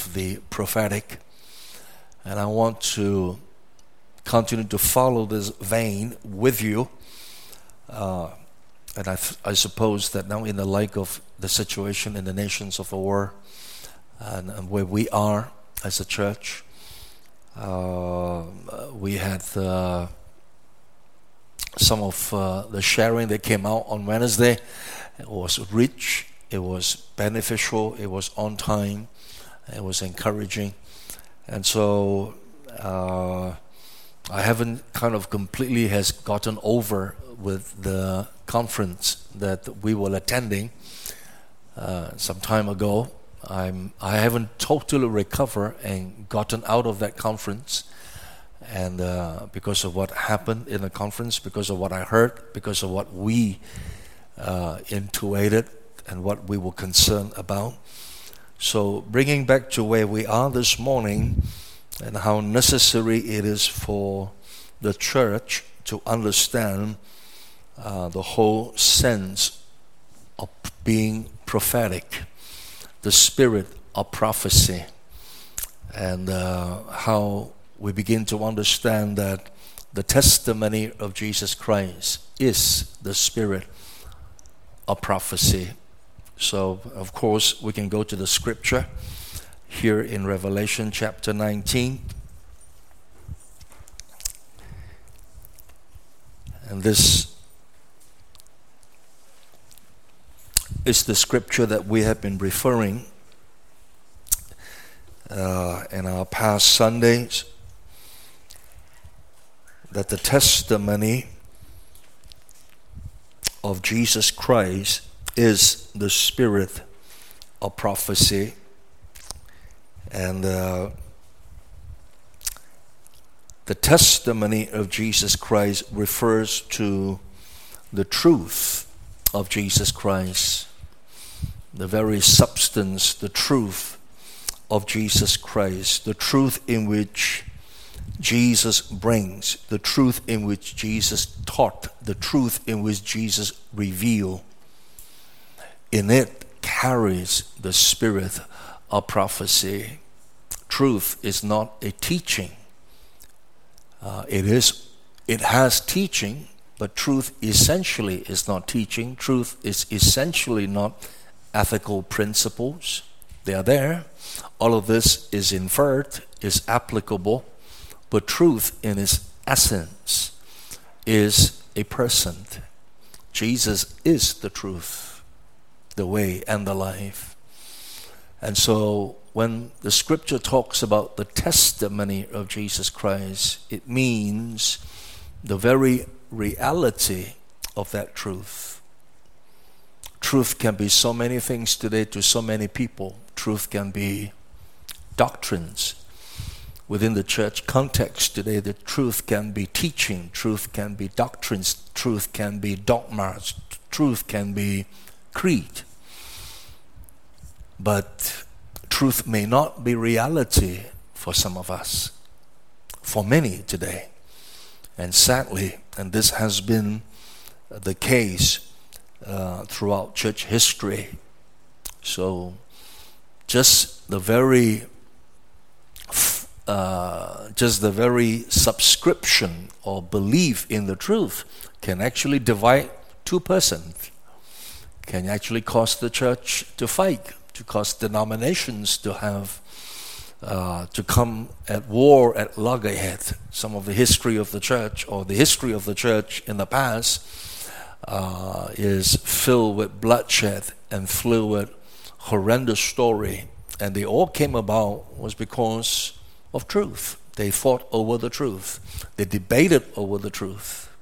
of the prophetic. And I want to continue to follow this vein with you. And I suppose that now in the light of the situation in the nations of the world and where we are as a church, we had some of the sharing that came out on Wednesday. It was rich, it was beneficial, it was on time, it was encouraging. And so I haven't kind of completely has gotten over with the conference that we were attending some time ago. I haven't totally recovered and gotten out of that conference, and because of what happened in the conference, because of what I heard, because of what we intuited and what we were concerned about. So bringing back to where we are this morning and how necessary it is for the church to understand the whole sense of being prophetic, the spirit of prophecy, and how we begin to understand that the testimony of Jesus Christ is the spirit of prophecy. So, of course, we can go to the scripture here in Revelation chapter 19. And this is the scripture that we have been referring in our past Sundays, that the testimony of Jesus Christ is the spirit of prophecy. And the testimony of Jesus Christ refers to the truth of Jesus Christ, the very substance, the truth of Jesus Christ, the truth in which Jesus brings, the truth in which Jesus taught, the truth in which Jesus revealed. In it carries the spirit of prophecy. Truth is not a teaching. It has teaching, but truth essentially is not teaching. Truth is essentially not ethical principles. They are there. All of this is inferred, is applicable, but truth in its essence is a person. Jesus is the truth, the way, and the life. And so when the scripture talks about the testimony of Jesus Christ, it means the very reality of that truth. Truth can be so many things today to so many people. Truth can be doctrines. Within the church context today, the truth can be teaching. Truth can be doctrines. Truth can be dogmas. Truth can be creed. But truth may not be reality for some of us, for many today. And sadly, and this has been the case throughout church history. So just the very subscription or belief in the truth can actually divide two persons, can actually cause the church to fight, to cause denominations to have to come at war at loggerhead. Some of the history of the church, or the history of the church in the past, is filled with bloodshed and filled with horrendous story, and they all came about was because of truth. They fought over the truth. They debated over the truth,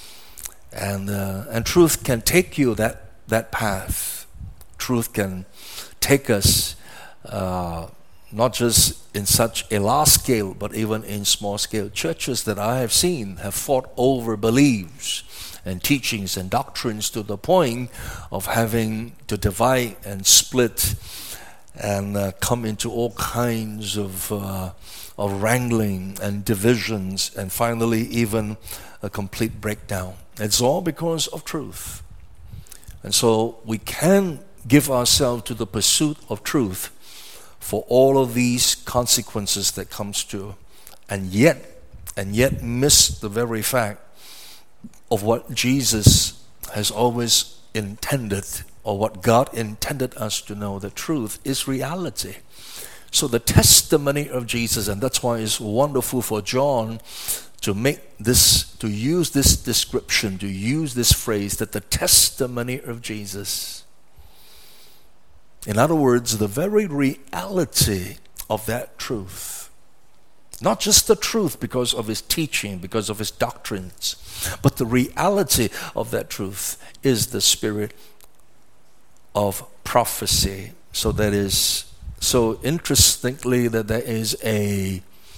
and truth can take you that path. Truth can take us not just in such a large scale, but even in small scale. Churches that I have seen have fought over beliefs and teachings and doctrines to the point of having to divide and split and come into all kinds of wrangling and divisions, and finally even a complete breakdown. It's all because of truth. And so we can give ourselves to the pursuit of truth for all of these consequences that comes to, and yet miss the very fact of what Jesus has always intended, or what God intended us to know. The truth is reality. So the testimony of Jesus, and that's why it's wonderful for John to use this description, to use this phrase, that the testimony of Jesus. In other words, the very reality of that truth. Not just the truth because of his teaching, because of his doctrines, but the reality of that truth is the spirit of prophecy. So interestingly, that there is a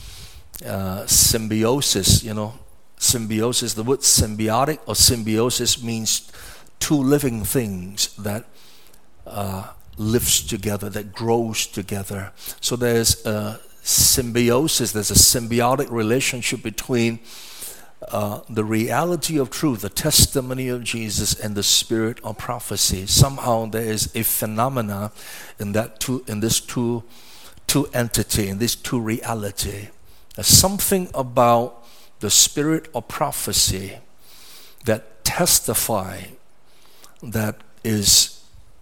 symbiosis, symbiosis. The word symbiotic or symbiosis means two living things that lives together, that grows together. So there's a symbiosis, there's a symbiotic relationship between the reality of truth, the testimony of Jesus, and the spirit of prophecy. Somehow there is a phenomena in this two entity, in this two reality. There's something about the spirit of prophecy that testify, that is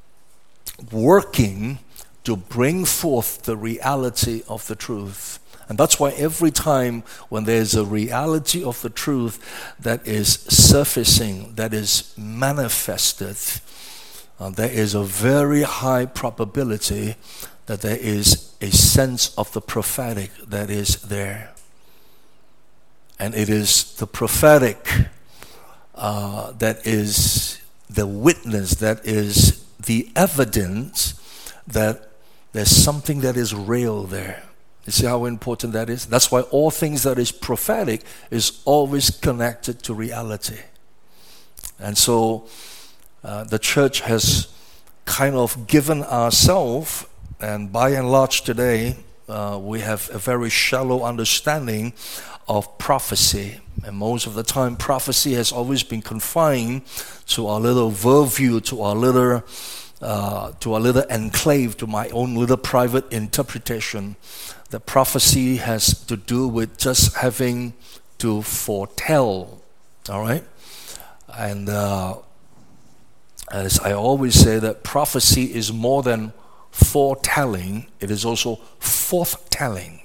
working to bring forth the reality of the truth. And that's why every time when there's a reality of the truth that is surfacing, that is manifested, there is a very high probability that there is a sense of the prophetic that is there. And it is the prophetic that is the witness, that is the evidence that there's something that is real there. You see how important that is? That's why all things that is prophetic is always connected to reality. And so the church has kind of given ourselves, and by and large today, we have a very shallow understanding of prophecy. And most of the time, prophecy has always been confined to our little purview, to our little enclave, to my own little private interpretation. The prophecy has to do with just having to foretell, all right? And as I always say, that prophecy is more than foretelling, it is also forthtelling.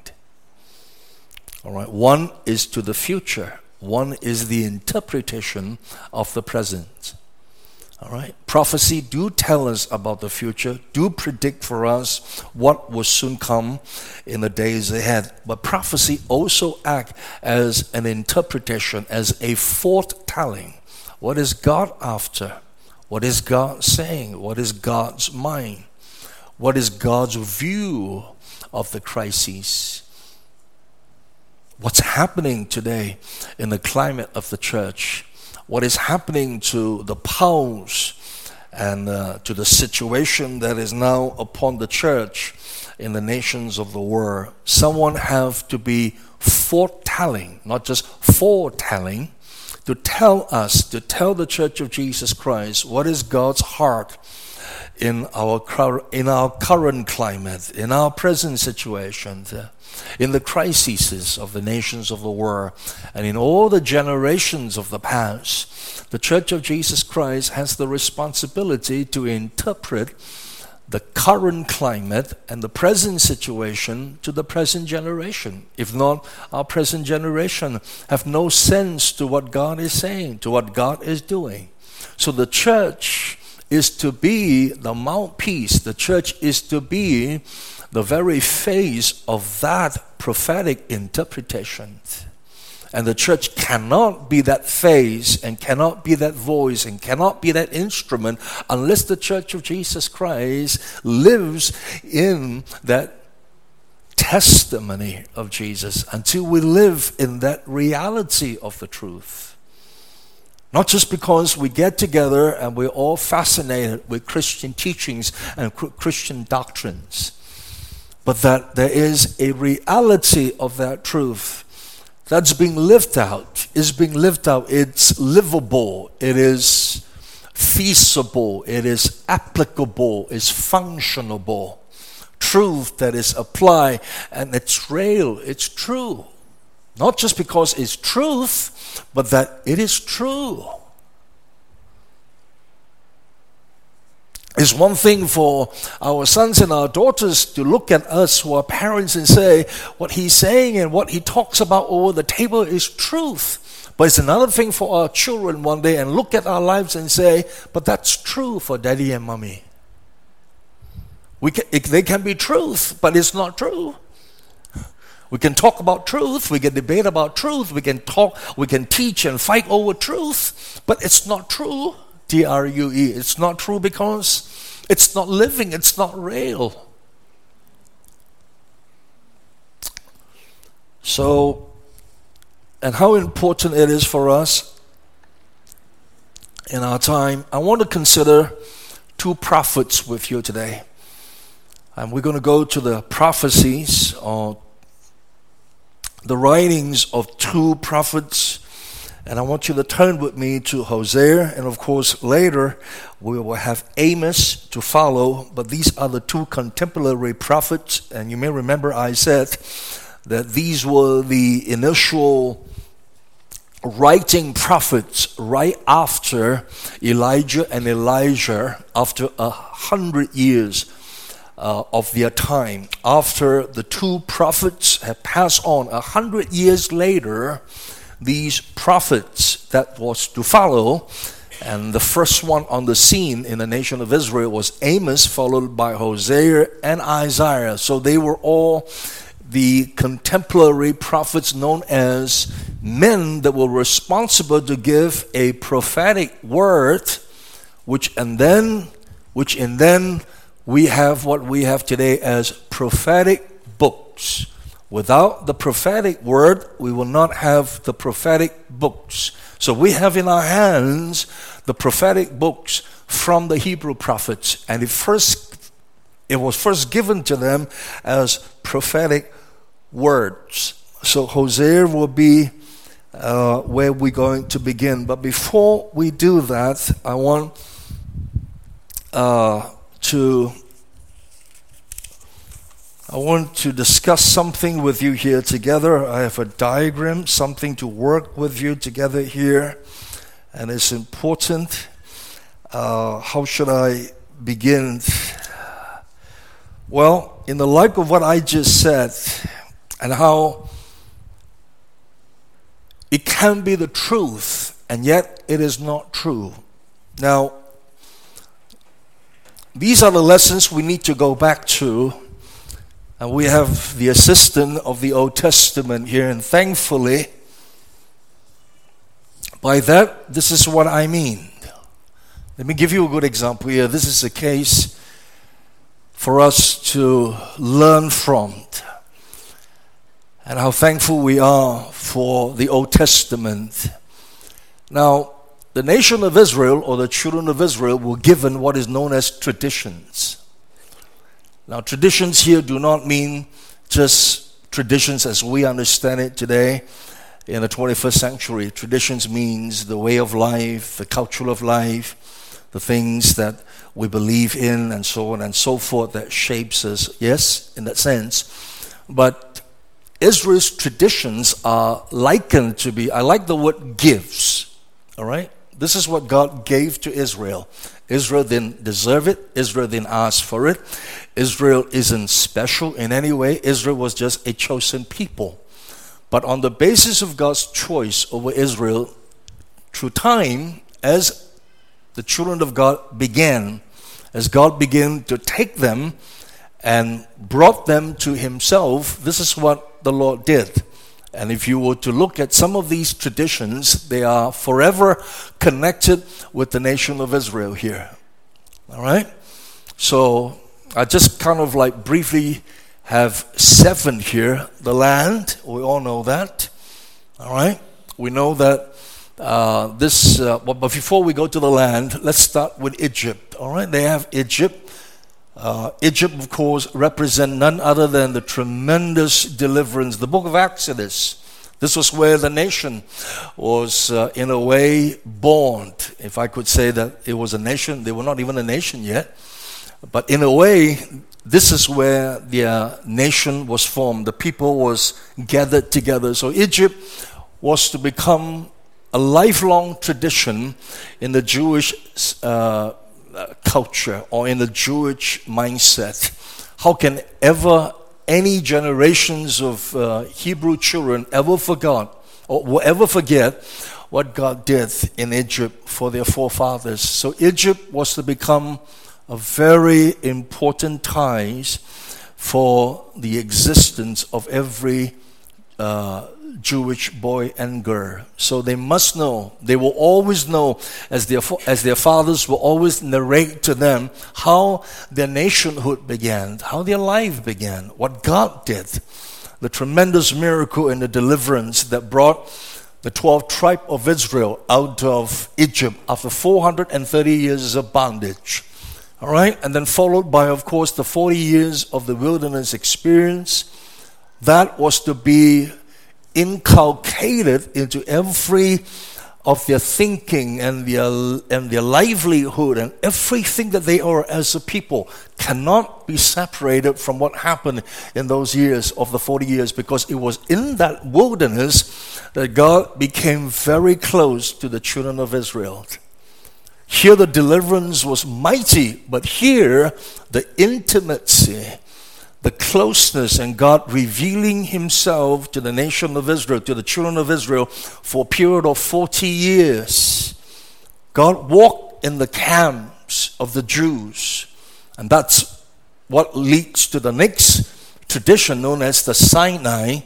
All right, one is to the future, one is the interpretation of the present. All right, prophecy do tell us about the future, do predict for us what will soon come in the days ahead. But prophecy also act as an interpretation, as a foretelling. What is God after? What is God saying? What is God's mind? What is God's view of the crises? What's happening today in the climate of the church? What is happening to the pulse and to the situation that is now upon the church in the nations of the world? Someone have to be foretelling, not just foretelling, to tell us, to tell the Church of Jesus Christ what is God's heart in our current climate, in our present situation, in the crises of the nations of the world, and in all the generations of the past. The Church of Jesus Christ has the responsibility to interpret the current climate and the present situation to the present generation. If not, our present generation have no sense to what God is saying, to what God is doing. So the church is to be the mouthpiece. The church is to be the very face of that prophetic interpretation. And the church cannot be that face and cannot be that voice and cannot be that instrument unless the Church of Jesus Christ lives in that testimony of Jesus, until we live in that reality of the truth. Not just because we get together and we're all fascinated with Christian teachings and Christian doctrines, but that there is a reality of that truth that's being lived out, it's livable, it is feasible, it is applicable, it's functionable. truth that is applied, and it's real, it's true. Not just because it's truth, but that it is true. It's one thing for our sons and our daughters to look at us who are parents and say, what he's saying and what he talks about over the table is truth. But it's another thing for our children one day and look at our lives and say, but that's true for daddy and mommy. They can be truth, but it's not true. We can talk about truth, we can debate about truth, we can teach and fight over truth, but it's not true. T-R-U-E. It's not true because it's not living, it's not real. So, and how important it is for us in our time, I want to consider two prophets with you today. And we're going to go to the prophecies or the writings of two prophets. And I want you to turn with me to Hosea, and of course later we will have Amos to follow, but these are the two contemporary prophets, and you may remember I said that these were the initial writing prophets right after Elijah and Elijah, after 100 years of their time. After the two prophets had passed on, 100 years later, these prophets that was to follow, and the first one on the scene in the nation of Israel was Amos, followed by Hosea and Isaiah. So they were all the contemporary prophets known as men that were responsible to give a prophetic word, which in then we have what we have today as prophetic books. Without the prophetic word, we will not have the prophetic books. So we have in our hands the prophetic books from the Hebrew prophets, and it was first given to them as prophetic words. So Hosea will be where we're going to begin. But before we do that, I want to discuss something with you here together. I have a diagram, something to work with you together here, and it's important. How should I begin? Well, in the light of what I just said, and how it can be the truth, and yet it is not true. Now, these are the lessons we need to go back to. And we have the assistant of the Old Testament here, and thankfully, by that, this is what I mean. Let me give you a good example here. This is a case for us to learn from, and how thankful we are for the Old Testament. Now, the nation of Israel, or the children of Israel, were given what is known as traditions. Now, traditions here do not mean just traditions as we understand it today in the 21st century. Traditions means the way of life, the culture of life, the things that we believe in, and so on and so forth, that shapes us. Yes, in that sense. But Israel's traditions are likened to be, I like the word gives, all right? This is what God gave to Israel. Israel didn't deserve it. Israel didn't ask for it. Israel isn't special in any way. Israel was just a chosen people. But on the basis of God's choice over Israel, through time, as the children of God began, as God began to take them and brought them to Himself, this is what the Lord did. And if you were to look at some of these traditions, they are forever connected with the nation of Israel here. All right? So I just kind of like briefly have 7 here. The land, we all know that. All right? We know that but before we go to the land, let's start with Egypt. All right? They have Egypt. Egypt, of course, represents none other than the tremendous deliverance. The book of Exodus, this was where the nation was in a way born. If I could say that it was a nation, they were not even a nation yet. But in a way, this is where their nation was formed. The people was gathered together. So Egypt was to become a lifelong tradition in the Jewish culture or in the Jewish mindset. How can ever any generations of Hebrew children ever forget or will ever forget what God did in Egypt for their forefathers? So Egypt was to become a very important ties for the existence of every Jewish boy and girl. So they must know, they will always know, as their fathers will always narrate to them how their nationhood began, how their life began, what God did, the tremendous miracle and the deliverance that brought the 12th tribe of Israel out of Egypt after 430 years of bondage. All right, and then followed by, of course, the 40 years of the wilderness experience. That was to be inculcated into every of their thinking and their livelihood, and everything that they are as a people cannot be separated from what happened in those years of the 40 years, because it was in that wilderness that God became very close to the children of Israel. Here the deliverance was mighty, but here the intimacy, the closeness, and God revealing himself to the nation of Israel, to the children of Israel, for a period of 40 years. God walked in the camps of the Jews, and that's what leads to the next tradition known as the Sinai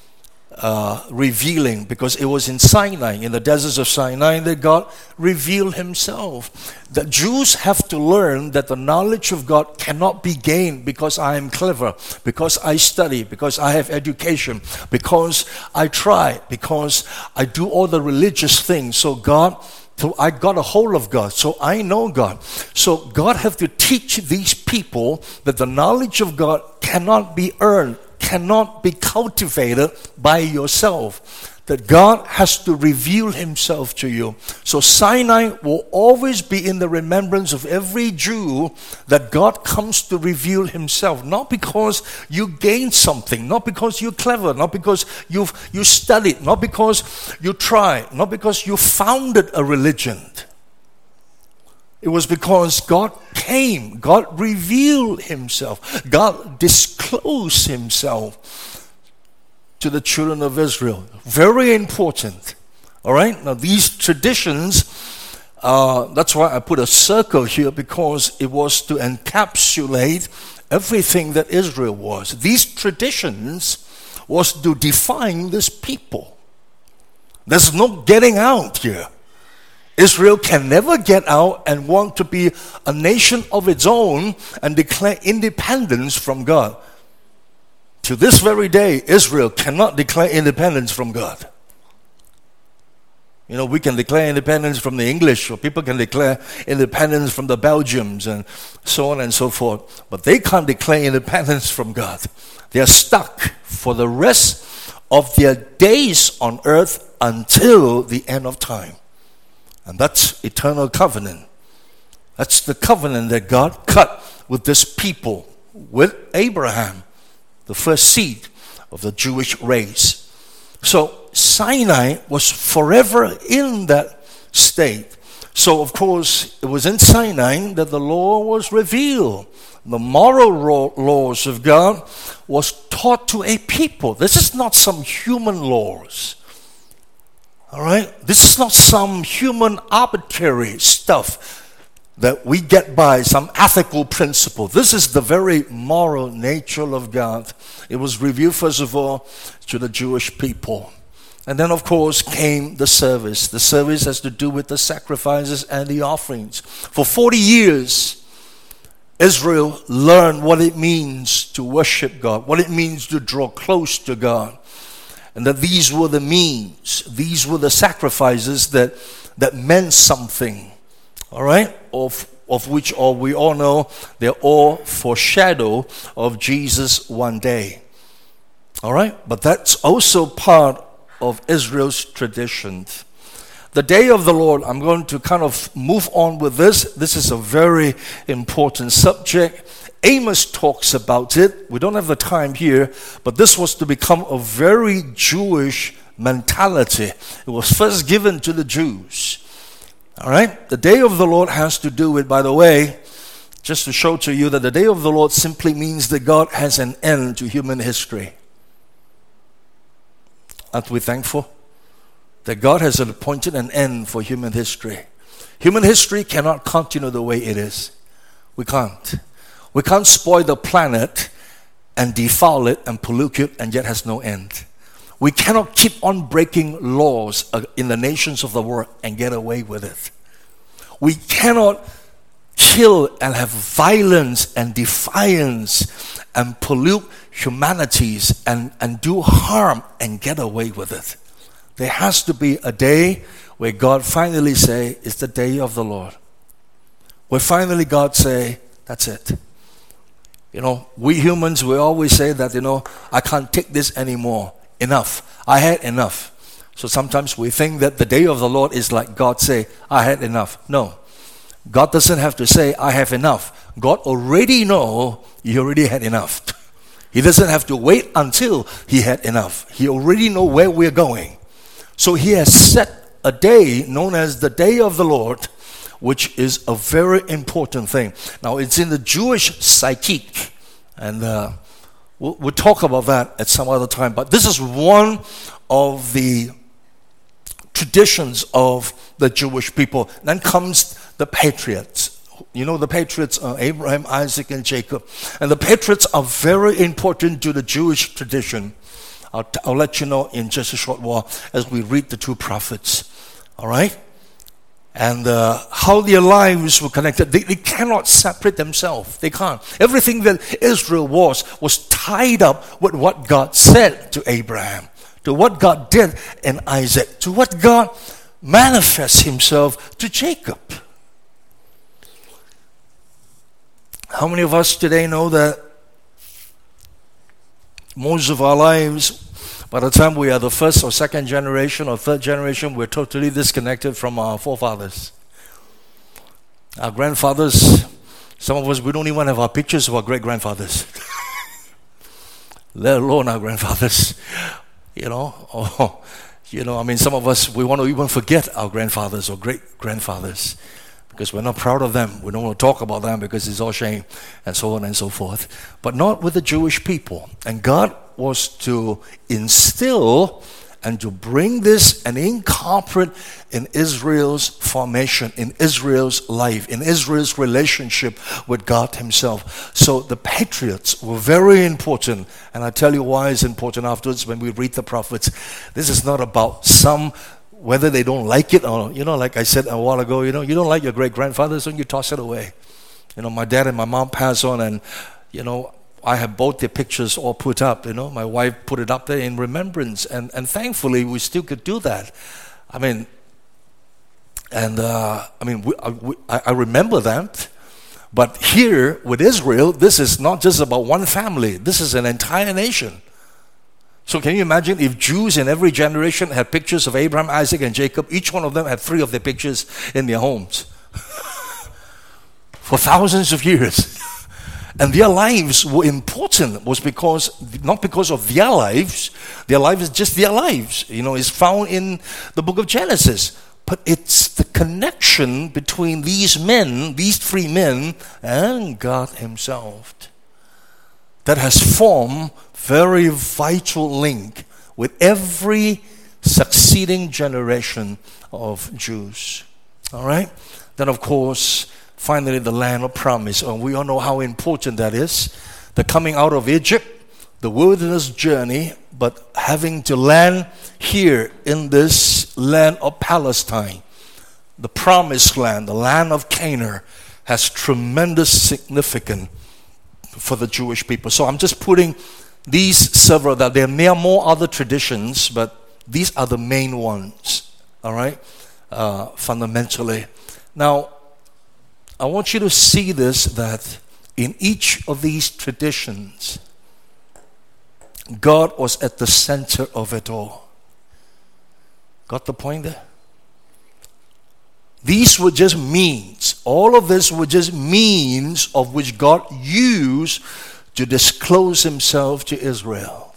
revealing, because it was in Sinai, in the deserts of Sinai, that God revealed himself. The Jews have to learn that the knowledge of God cannot be gained because I am clever, because I study, because I have education, because I try, because I do all the religious things. So I got a hold of God, so I know God. So God have to teach these people that the knowledge of God cannot be earned, cannot be cultivated by yourself, that God has to reveal himself to you. So Sinai will always be in the remembrance of every Jew, that God comes to reveal himself, not because you gained something, not because you're clever, not because you studied, not because you tried, not because you founded a religion. It was because God came, God revealed himself, God disclosed himself to the children of Israel. Very important. All right? Now these traditions, that's why I put a circle here, because it was to encapsulate everything that Israel was. These traditions was to define this people. There's no getting out here. Israel can never get out and want to be a nation of its own and declare independence from God. To this very day, Israel cannot declare independence from God. You know, we can declare independence from the English, or people can declare independence from the Belgians and so on and so forth. But they can't declare independence from God. They are stuck for the rest of their days on earth until the end of time. And that's eternal covenant. That's the covenant that God cut with this people, with Abraham, the first seed of the Jewish race. So Sinai was forever in that state. So of course, it was in Sinai that the law was revealed. The moral laws of God was taught to a people. This is not some human laws. All right? This is not some human arbitrary stuff that we get by, some ethical principle. This is the very moral nature of God. It was revealed, first of all, to the Jewish people. And then, of course, came the service. The service has to do with the sacrifices and the offerings. For 40 years, Israel learned what it means to worship God, what it means to draw close to God. And that these were the means, these were the sacrifices that meant something, all right? Of which all we all know, they're all foreshadow of Jesus one day, all right? But that's also part of Israel's tradition. the day of the Lord, I'm going to kind of move on with this. This is a very important subject. Amos talks about it. We don't have the time here, but this was to become a very Jewish mentality. It was first given to the Jews. All right? The day of the Lord has to do with, by the way, just to show to you that the day of the Lord simply means that God has an end to human history. Aren't we thankful? That God has appointed an end for human history. Human history cannot continue the way it is. We can't. We can't spoil the planet and defile it and pollute it and yet has no end. We cannot keep on breaking laws in the nations of the world and get away with it. We cannot kill and have violence and defiance and pollute humanities and do harm and get away with it. There has to be a day where God finally say, it's the day of the Lord. Where finally God say, that's it. You know, we humans, we always say that, I can't take this anymore. Enough. I had enough. So sometimes we think that the day of the Lord is like God say, I had enough. No. God doesn't have to say, I have enough. God already know you already had enough. He doesn't have to wait until he had enough. He already know where we're going. So he has set a day known as the day of the Lord, which is a very important thing. Now, it's in the Jewish psychic, and we'll talk about that at some other time. But this is one of the traditions of the Jewish people. Then comes the patriots. You know, the patriots are Abraham, Isaac, and Jacob. And the patriots are very important to the Jewish tradition. I'll let you know in just a short while as we read the two prophets. All right? And how their lives were connected. They cannot separate themselves. They can't. Everything that Israel was tied up with what God said to Abraham, to what God did in Isaac, to what God manifests himself to Jacob. How many of us today know that most of our lives, by the time we are the first or second generation or third generation, we're totally disconnected from our forefathers. Our grandfathers, some of us, we don't even have our pictures of our great-grandfathers. Let alone our grandfathers. Some of us, we want to even forget our grandfathers or great-grandfathers because we're not proud of them. We don't want to talk about them because it's all shame and so on and so forth. But not with the Jewish people. And God was to instill and to bring this and incorporate in Israel's formation, in Israel's life, in Israel's relationship with God himself. So the patriots were very important, and I'll tell you why it's important afterwards when we read the prophets. This is not about whether they don't like it or, like I said a while ago, you don't like your great-grandfather, so you toss it away. My dad and my mom passed on, and, I have both their pictures all put up, My wife put it up there in remembrance, and thankfully we still could do that. I remember that. But here with Israel, this is not just about one family. This is an entire nation. So can you imagine if Jews in every generation had pictures of Abraham, Isaac, and Jacob? Each one of them had 3 of their pictures in their homes for thousands of years. And their lives were important not because of their lives is just their lives. It's found in the book of Genesis. But it's the connection between these 3 men, and God himself that has formed very vital link with every succeeding generation of Jews. All right? Then, of course, finally, the land of promise. And we all know how important that is. The coming out of Egypt, the wilderness journey, but having to land here in this land of Palestine, the promised land, the land of Canaan, has tremendous significance for the Jewish people. So I'm just putting these several, that there are more other traditions, but these are the main ones, all right, fundamentally. Now, I want you to see this, that in each of these traditions, God was at the center of it all. Got the point there? These were just means. All of this were just means of which God used to disclose himself to Israel.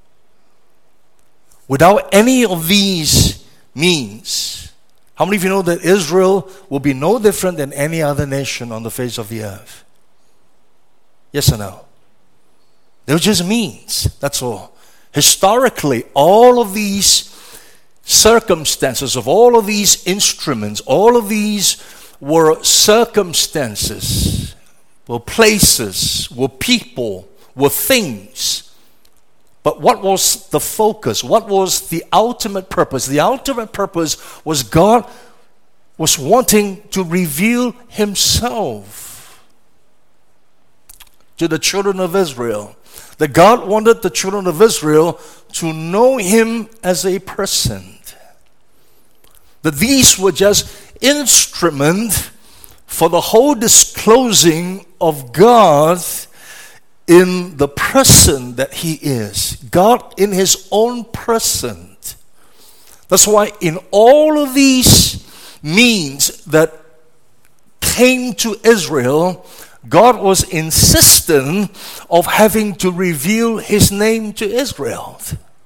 Without any of these means, how many of you know that Israel will be no different than any other nation on the face of the earth? Yes or no? They were just means, that's all. Historically, all of these circumstances of all of these instruments, all of these were circumstances, were places, were people, were things. But what was the focus? What was the ultimate purpose? The ultimate purpose was God was wanting to reveal himself to the children of Israel. That God wanted the children of Israel to know him as a person. That these were just instruments for the whole disclosing of God in the person that he is. God in his own person. That's why in all of these means that came to Israel, God was insistent of having to reveal his name to Israel.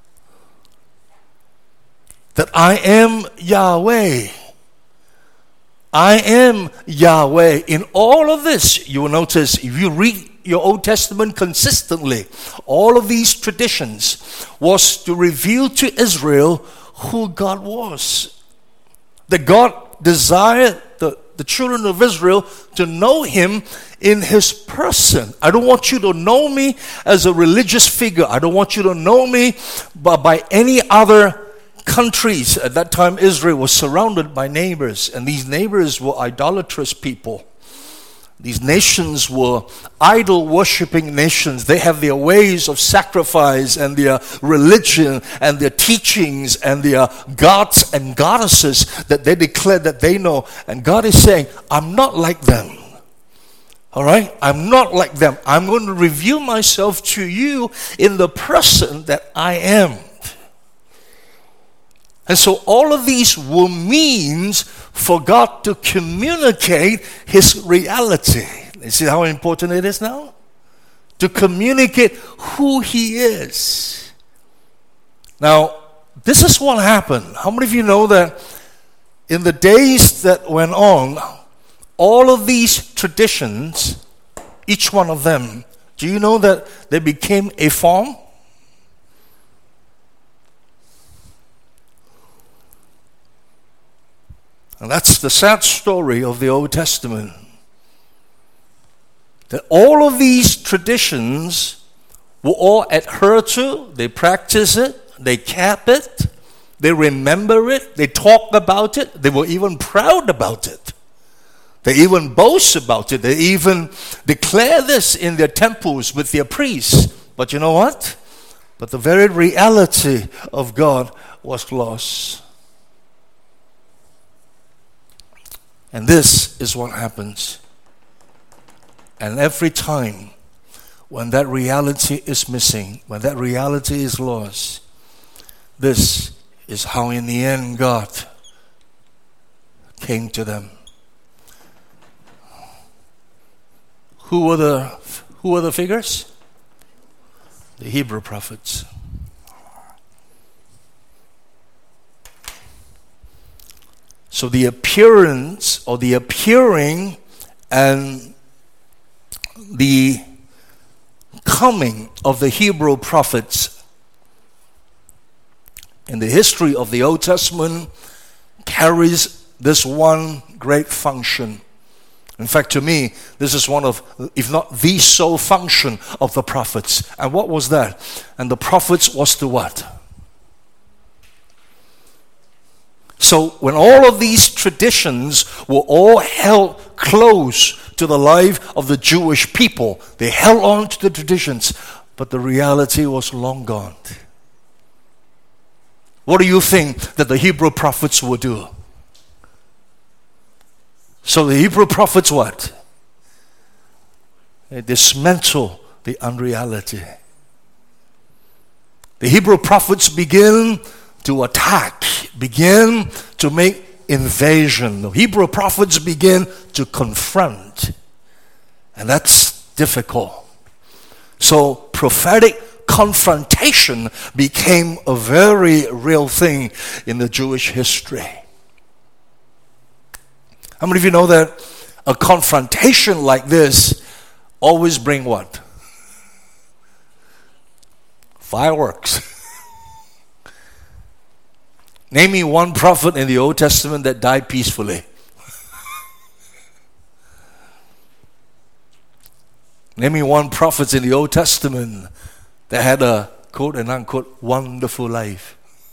That I am Yahweh. I am Yahweh. In all of this, you will notice, if you read your Old Testament consistently, all of these traditions was to reveal to Israel who God was. That God desired the children of Israel to know him in his person. I don't want you to know me as a religious figure. I don't want you to know me by any other countries. At that time, Israel was surrounded by neighbors, and these neighbors were idolatrous people. These nations were idol-worshipping nations. They have their ways of sacrifice and their religion and their teachings and their gods and goddesses that they declare that they know. And God is saying, I'm not like them. All right? I'm not like them. I'm going to reveal myself to you in the person that I am. And so all of these were means for God to communicate his reality. You see how important it is now? To communicate who he is. Now, this is what happened. How many of you know that in the days that went on, all of these traditions, each one of them, do you know that they became a form? And that's the sad story of the Old Testament. That all of these traditions were all adhered to, they practice it, they kept it, they remember it, they talk about it, they were even proud about it. They even boast about it, they even declare this in their temples with their priests. But you know what? But the very reality of God was lost. And this is what happens. And every time when that reality is missing, when that reality is lost, this is how in the end God came to them. Who were the figures? The Hebrew prophets. So the appearance or the appearing and the coming of the Hebrew prophets in the history of the Old Testament carries this one great function. In fact, to me, this is one of, if not the sole function of the prophets. And what was that? And the prophets was to what? So when all of these traditions were all held close to the life of the Jewish people, they held on to the traditions, but the reality was long gone. What do you think that the Hebrew prophets would do? So the Hebrew prophets what? They dismantle the unreality. The Hebrew prophets begin to attack, begin to make invasion. The Hebrew prophets begin to confront. And that's difficult. So prophetic confrontation became a very real thing in the Jewish history. How many of you know that a confrontation like this always bring what? Fireworks. Name me one prophet in the Old Testament that died peacefully. Name me one prophet in the Old Testament that had a quote and unquote wonderful life.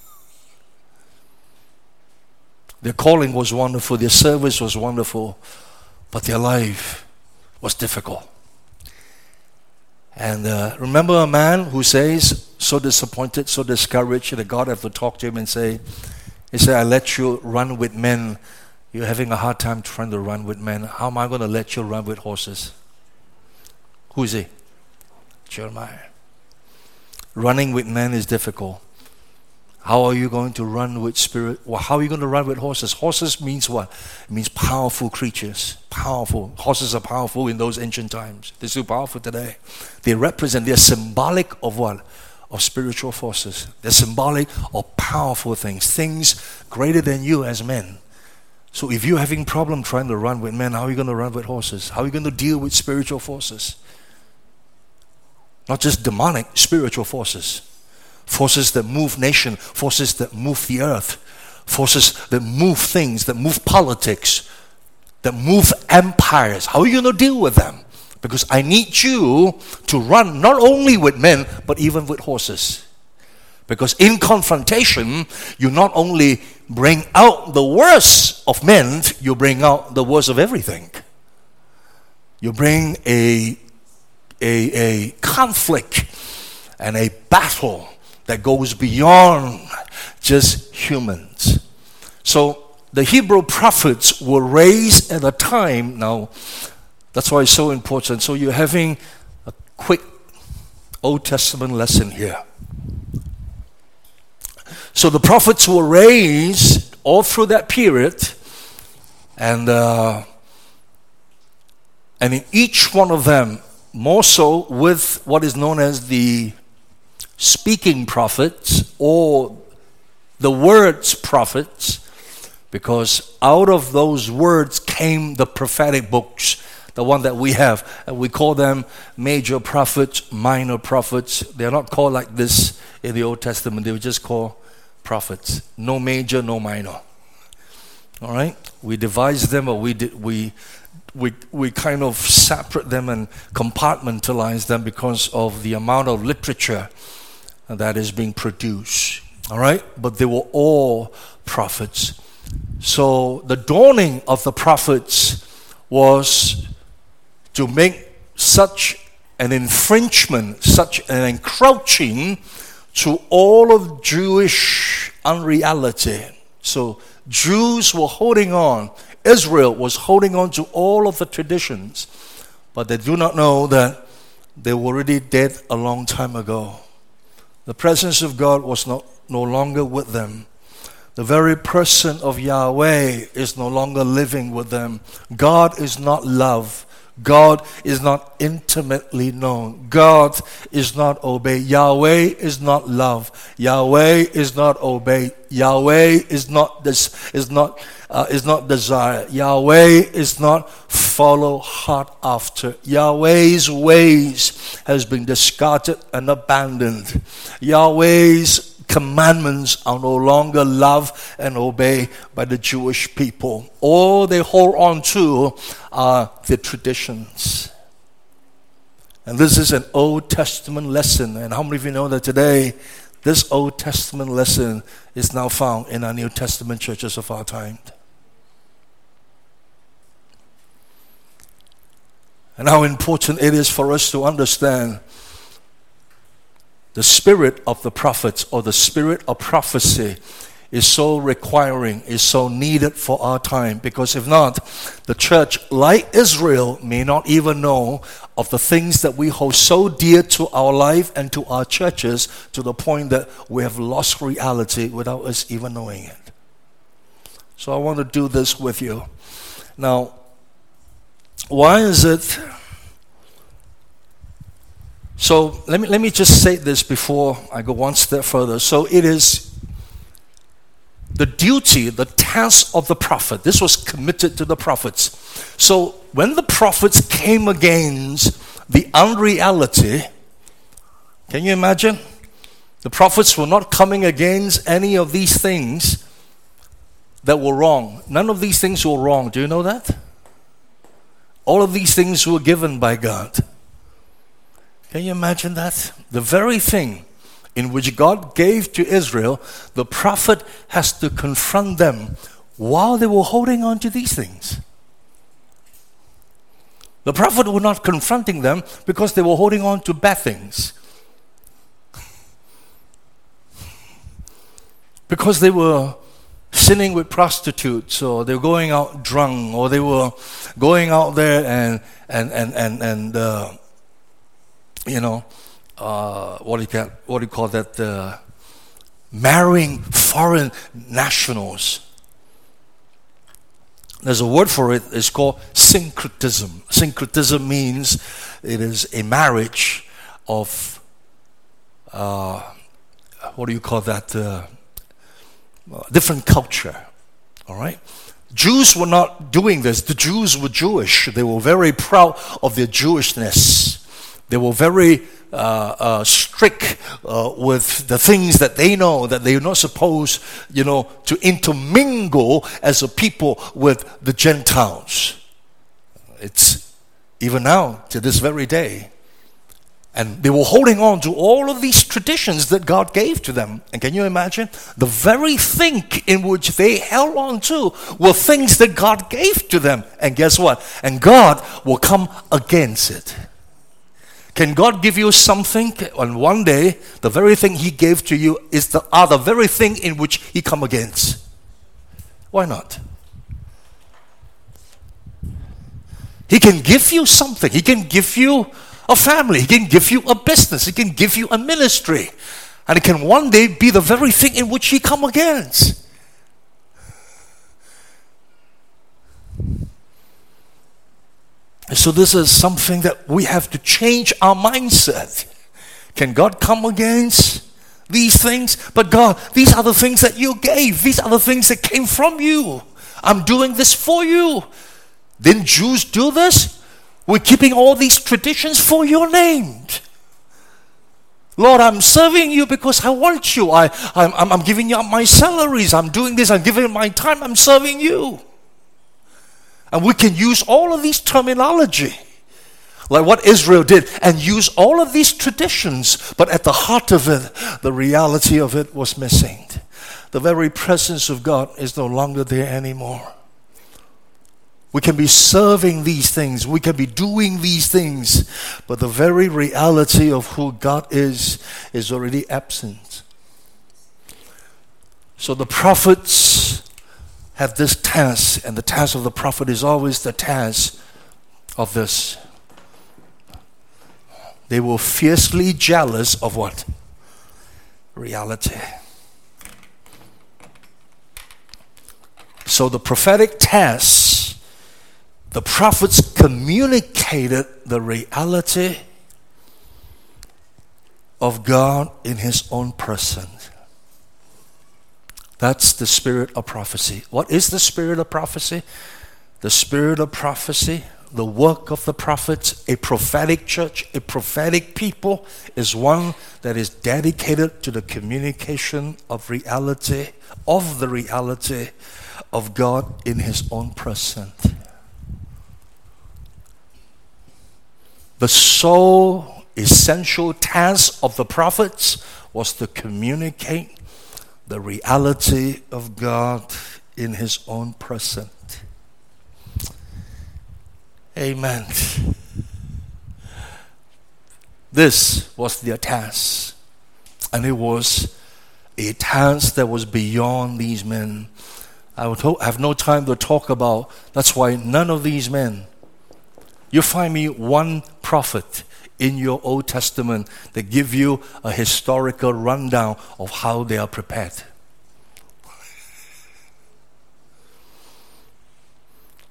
Their calling was wonderful, their service was wonderful, but their life was difficult. And remember a man who says, so disappointed, so discouraged, that God have to talk to him and say, he said, I let you run with men. You're having a hard time trying to run with men. How am I going to let you run with horses? Who is he? Jeremiah. Running with men is difficult. How are you going to run with spirit? Well, how are you going to run with horses? Horses means what? It means powerful creatures. Powerful. Horses are powerful in those ancient times. They're still powerful today. They're symbolic of what? Of spiritual forces. They're symbolic of powerful things. Things greater than you as men. So if you're having problem trying to run with men, how are you going to run with horses? How are you going to deal with spiritual forces? Not just demonic, spiritual forces. Forces that move nation, forces that move the earth, forces that move things, that move politics, that move empires. How are you going to deal with them? Because I need you to run not only with men, but even with horses. Because in confrontation, you not only bring out the worst of men, you bring out the worst of everything. You bring a conflict and a battle that goes beyond just humans. So the Hebrew prophets were raised at a time, now that's why it's so important. So you're having a quick Old Testament lesson here. So the prophets were raised all through that period, and in each one of them, more so with what is known as the speaking prophets or the words prophets, because out of those words came the prophetic books, the one that we have, and we call them major prophets, minor prophets. They're not called like this in the Old Testament. They were just called prophets. No major, no minor. All right? We devised them, or we kind of separate them and compartmentalize them because of the amount of literature that is being produced. All right? But they were all prophets. So the dawning of the prophets was to make such an infringement, such an encroaching to all of Jewish unreality. So Jews were holding on. Israel was holding on to all of the traditions, but they do not know that they were already dead a long time ago. The presence of God was no longer with them. The very person of Yahweh is no longer living with them. God is not love. God is not intimately known. God is not obeyed. Yahweh is not love. Yahweh is not obeyed. Yahweh is not desire. Yahweh is not follow hard after. Yahweh's ways has been discarded and abandoned. Yahweh's commandments are no longer loved and obeyed by the Jewish people. All they hold on to are the traditions. And this is an Old Testament lesson. And how many of you know that today, this Old Testament lesson is now found in our New Testament churches of our time? And how important it is for us to understand the spirit of the prophets, or the spirit of prophecy, is so requiring, is so needed for our time. Because if not, the church, like Israel, may not even know of the things that we hold so dear to our life and to our churches, to the point that we have lost reality without us even knowing it. So I want to do this with you. Now, why is it? So let me just say this before I go one step further. So it is the duty, the task of the prophet. This was committed to the prophets. So when the prophets came against the unreality, can you imagine? The prophets were not coming against any of these things that were wrong. None of these things were wrong. Do you know that? All of these things were given by God. Can you imagine that? The very thing in which God gave to Israel, the prophet has to confront them while they were holding on to these things. The prophet was not confronting them because they were holding on to bad things. Because they were sinning with prostitutes, or they were going out drunk, or they were going out there and what do you call that? Marrying foreign nationals. There's a word for it. It's called syncretism. Syncretism means it is a marriage of what do you call that? Different culture. All right. Jews were not doing this. The Jews were Jewish. They were very proud of their Jewishness. They were very strict with the things that they know, that they're not supposed, to intermingle as a people with the Gentiles. It's even now, to this very day. And they were holding on to all of these traditions that God gave to them. And can you imagine? The very thing in which they held on to were things that God gave to them. And guess what? And God will come against it. Can God give you something and one day the very thing He gave to you is the very thing in which He come against? Why not? He can give you something. He can give you a family. He can give you a business. He can give you a ministry. And it can one day be the very thing in which He come against. So this is something that we have to change our mindset. Can God come against these things? But God, these are the things that you gave. These are the things that came from you. I'm doing this for you. Didn't Jews do this? We're keeping all these traditions for your name. Lord, I'm serving you because I want you. I'm giving you my salaries. I'm doing this. I'm giving my time. I'm serving you. And we can use all of these terminology, like what Israel did, and use all of these traditions, but at the heart of it, the reality of it was missing. The very presence of God is no longer there anymore. We can be serving these things, we can be doing these things, but the very reality of who God is already absent. So the prophets have this task, and the task of the prophet is always the task of this. They were fiercely jealous of what? Reality. So the prophetic task, the prophets communicated the reality of God in His own person. That's the spirit of prophecy. What is the spirit of prophecy? The spirit of prophecy, the work of the prophets, a prophetic church, a prophetic people, is one that is dedicated to the communication of reality, of the reality of God in His own person. The sole essential task of the prophets was to communicate the reality of God in His own person. Amen. This was their task. And it was a task that was beyond these men. I have no time to talk about. That's why none of these men. You find me one prophet in your Old Testament that give you a historical rundown of how they are prepared.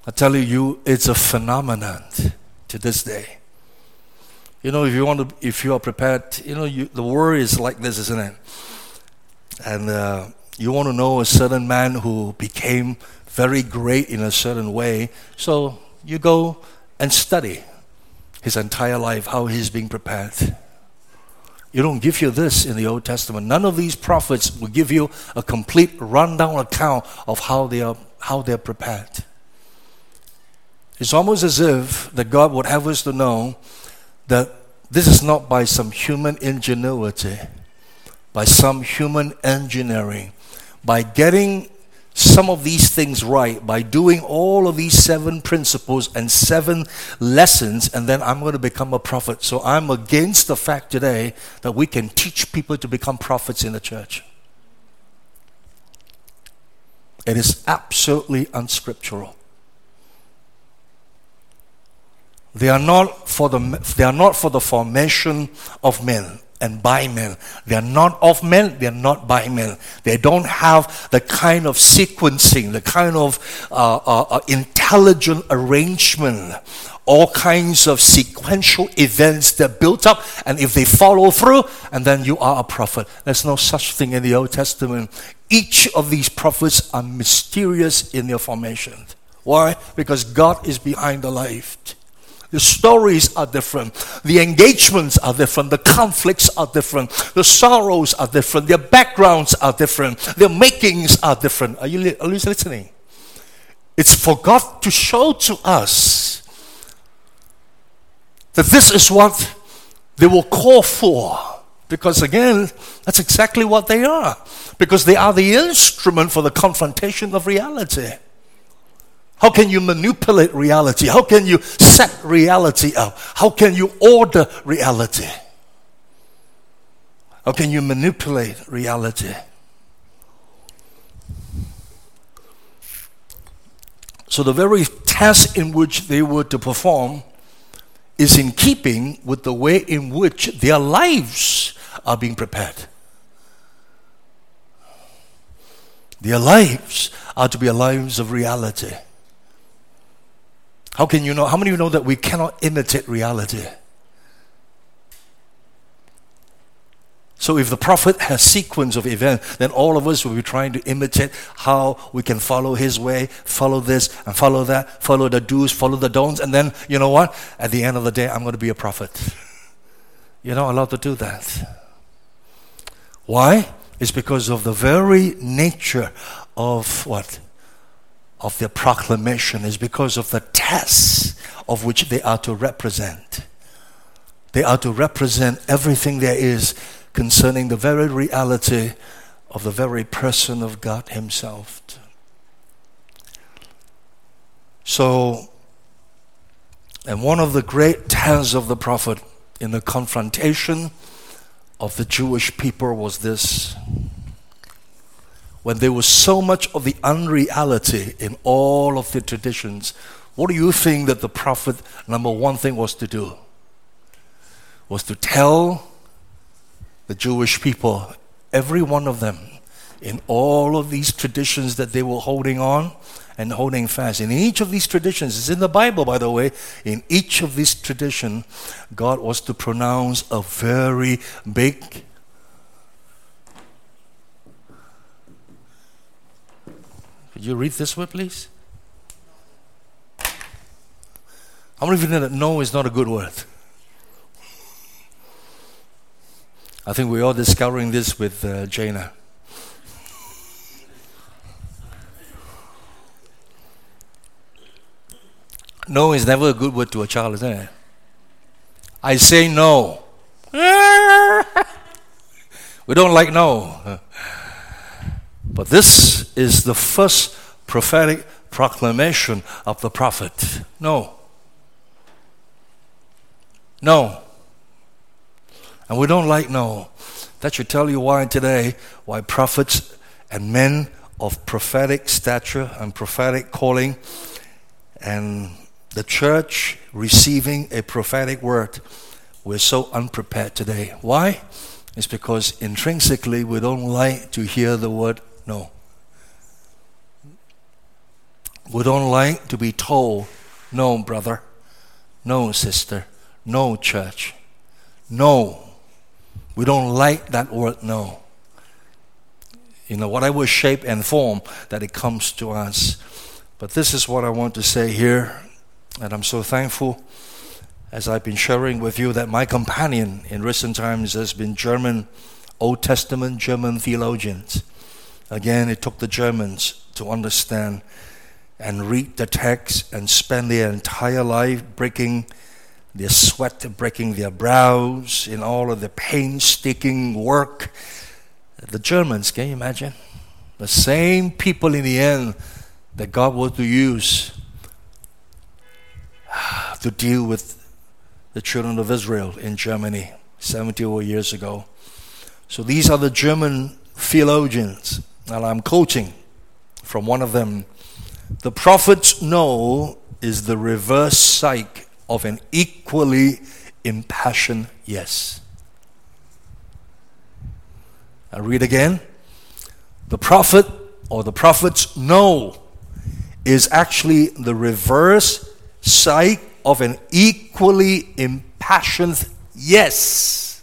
I tell you, it's a phenomenon to this day. You know, if you are prepared, the word is like this, isn't it? And you want to know a certain man who became very great in a certain way, so you go and study his entire life, how he's being prepared. You don't give you this in the Old Testament. None of these prophets will give you a complete rundown account of how they're prepared. It's almost as if that God would have us to know that this is not by some human ingenuity, by some human engineering, by getting some of these things right, by doing all of these 7 principles and 7 lessons, and then I'm going to become a prophet. So I'm against the fact today that we can teach people to become prophets in the church. It is absolutely unscriptural. They are not for the formation of men and by men. They are not of men, they are not by men. They don't have the kind of sequencing, the kind of intelligent arrangement, all kinds of sequential events that built up, and if they follow through, and then you are a prophet. There's no such thing in the Old Testament. Each of these prophets are mysterious in their formation. Why? Because God is behind the life. The stories are different. The engagements are different. The conflicts are different. The sorrows are different. Their backgrounds are different. Their makings are different. Are you listening? It's for God to show to us that this is what they will call for. Because again, that's exactly what they are. Because they are the instrument for the confrontation of reality. How can you manipulate reality? How can you set reality up? How can you order reality? How can you manipulate reality? So the very task in which they were to perform is in keeping with the way in which their lives are being prepared. Their lives are to be lives of reality. How can you know? How many of you know that we cannot imitate reality? So if the prophet has sequence of events, then all of us will be trying to imitate how we can follow his way, follow this and follow that, follow the do's, follow the don'ts, and then, you know what? At the end of the day, I'm going to be a prophet. You're not allowed to do that. Why? It's because of the very nature of what? Of their proclamation. Is because of the test of which they are to represent. They are to represent everything there is concerning the very reality of the very person of God himself. So, and one of the great tasks of the prophet in the confrontation of the Jewish people was this: when there was so much of the unreality in all of the traditions, what do you think that the prophet, number one thing was to do? Was to tell the Jewish people, every one of them, in all of these traditions that they were holding on and holding fast. In each of these traditions, it's in the Bible, by the way, in each of these traditions, God was to pronounce a very big Could you read this word, please? How many of you know that no is not a good word? I think we're all discovering this with Jaina. No is never a good word to a child, isn't it? I say no. We don't like no. But this is the first prophetic proclamation of the prophet. No. No. And we don't like no. That should tell you why today, why prophets and men of prophetic stature and prophetic calling and the church receiving a prophetic word, we're so unprepared today. Why? It's because intrinsically we don't like to hear the word no. We don't like to be told, no, brother, no, sister, no, church, no. We don't like that word no. Whatever shape and form that it comes to us. But this is what I want to say here, and I'm so thankful as I've been sharing with you that my companion in recent times has been German, Old Testament German theologians. Again, it took the Germans to understand and read the text and spend their entire life breaking their sweat, breaking their brows in all of the painstaking work. The Germans, can you imagine? The same people in the end that God was to use to deal with the children of Israel in Germany 70 years ago. So these are the German theologians, and I'm quoting from one of them. The prophet's no is the reverse psyche of an equally impassioned yes. I read again. The prophet or the prophet's no is actually the reverse psyche of an equally impassioned yes.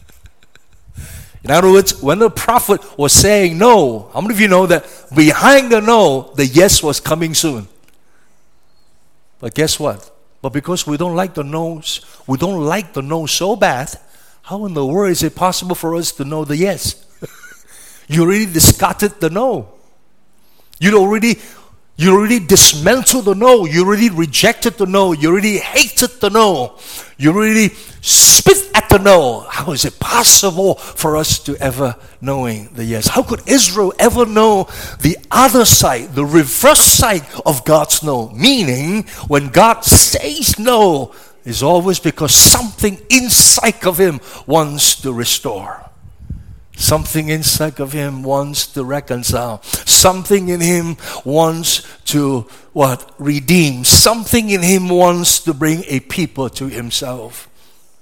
In other words, when the prophet was saying no, how many of you know that behind the no, the yes was coming soon? But guess what? But because we don't like the no's, we don't like the no so bad, how in the world is it possible for us to know the yes? You already discarded the no. You already dismantled the no. You already rejected the no. You already hated the no. You already spit at the no. How is it possible for us to ever knowing the yes? How could Israel ever know the other side, the reverse side of God's no? Meaning, when God says no, it's always because something inside of him wants to restore. Something inside of him wants to reconcile. Something in him wants to redeem. Something in him wants to bring a people to himself.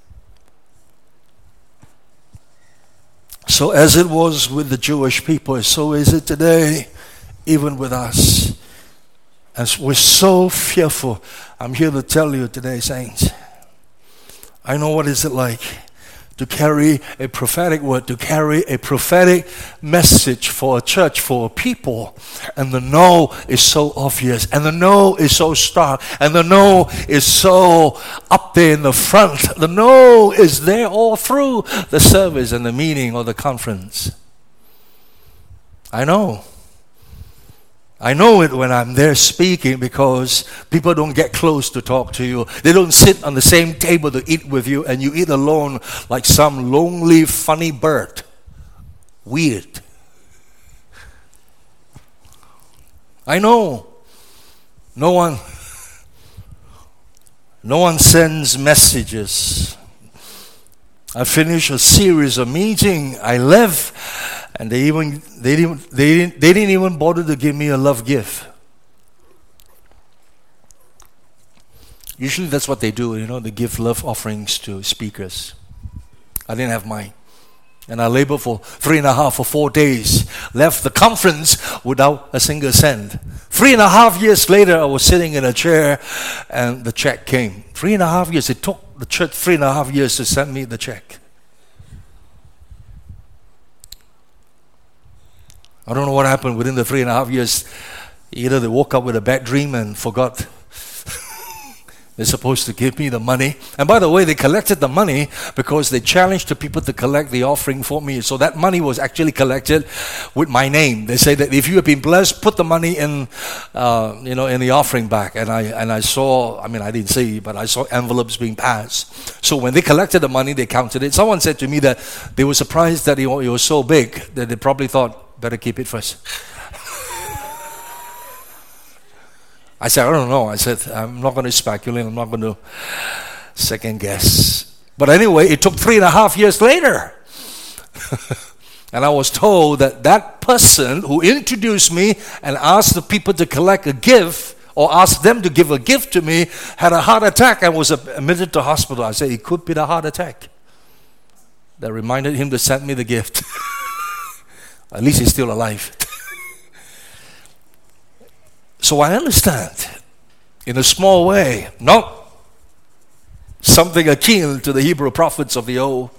So as it was with the Jewish people, so is it today, even with us. And we're so fearful. I'm here to tell you today, saints, I know what is it like to carry a prophetic word, to carry a prophetic message for a church, for a people. And the no is so obvious, and the no is so stark, and the no is so up there in the front. The no is there all through the service and the meeting or the conference. I know it when I'm there speaking, because people don't get close to talk to you. They don't sit on the same table to eat with you, and you eat alone like some lonely, funny bird. Weird. I know. No one sends messages. I finished a series of meetings. I left, and they didn't even bother to give me a love gift. Usually that's what they do, they give love offerings to speakers. I didn't have mine. And I labored for 3.5 or 4 days, left the conference without a single cent. 3.5 years later, I was sitting in a chair and the check came. 3.5 years. It took the church 3.5 years to send me the check. I don't know what happened within the 3.5 years. Either they woke up with a bad dream and forgot they're supposed to give me the money. And by the way, they collected the money because they challenged the people to collect the offering for me. So that money was actually collected with my name. They say that if you have been blessed, put the money in, in the offering bag. And I saw, I didn't see, but I saw envelopes being passed. So when they collected the money, they counted it. Someone said to me that they were surprised that it was so big that they probably thought, better keep it first. I said, I don't know. I said, I'm not going to speculate. I'm not going to second guess. But anyway, it took 3.5 years later. And I was told that person who introduced me and asked the people to collect a gift, or asked them to give a gift to me, had a heart attack and was admitted to hospital. I said, it could be the heart attack that reminded him to send me the gift. At least he's still alive. So I understand, in a small way, not something akin to the Hebrew prophets of the old.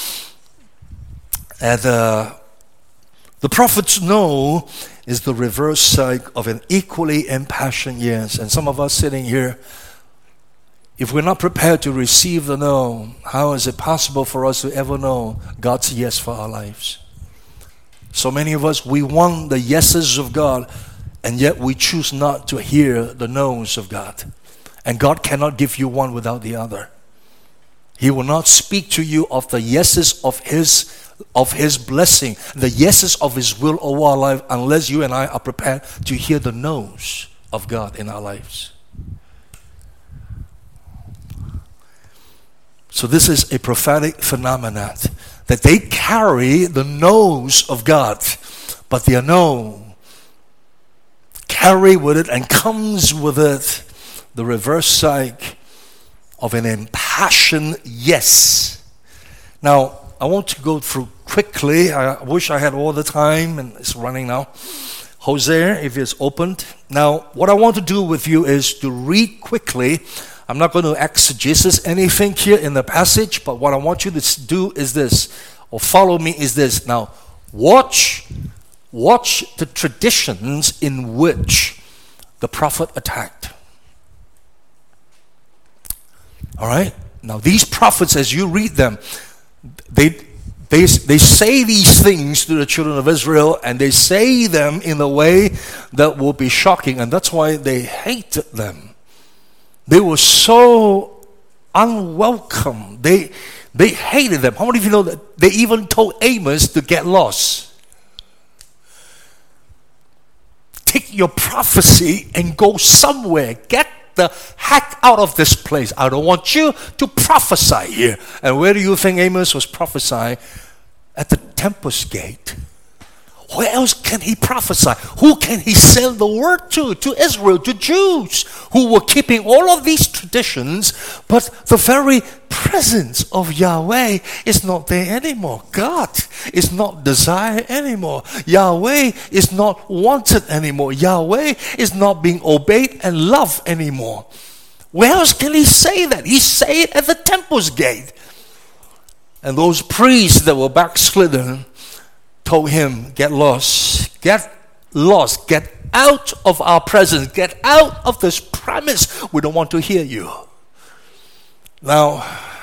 And the prophets know is the reverse side of an equally impassioned yes. And some of us sitting here, if we're not prepared to receive the no, how is it possible for us to ever know God's yes for our lives? So many of us, we want the yeses of God, and yet we choose not to hear the no's of God. And God cannot give you one without the other. He will not speak to you of the yeses of His blessing, the yeses of His will over our life, unless you and I are prepared to hear the no's of God in our lives. So this is a prophetic phenomenon, that they carry the no's of God, but their no carry with it and comes with it the reverse side of an impassioned yes. Now, I want to go through quickly. I wish I had all the time, and it's running now. Hosea, if it's opened. Now, what I want to do with you is to read quickly. I'm not going to exegesis anything here in the passage, but what I want you to do is this, or follow me is this. Now, watch the traditions in which the prophet attacked. All right? Now, these prophets, as you read them, they say these things to the children of Israel, and they say them in a way that will be shocking, and that's why they hated them. They were so unwelcome. They hated them. How many of you know that they even told Amos to get lost? Take your prophecy and go somewhere. Get the heck out of this place. I don't want you to prophesy here. And where do you think Amos was prophesying? At the temple's gate. Where else can he prophesy? Who can he send the word to? To Israel, to Jews who were keeping all of these traditions, but the very presence of Yahweh is not there anymore. God is not desired anymore. Yahweh is not wanted anymore. Yahweh is not being obeyed and loved anymore. Where else can he say that? He say it at the temple's gate. And those priests that were backslidden told him, get lost, get out of our presence, get out of this premise. We don't want to hear you. Now,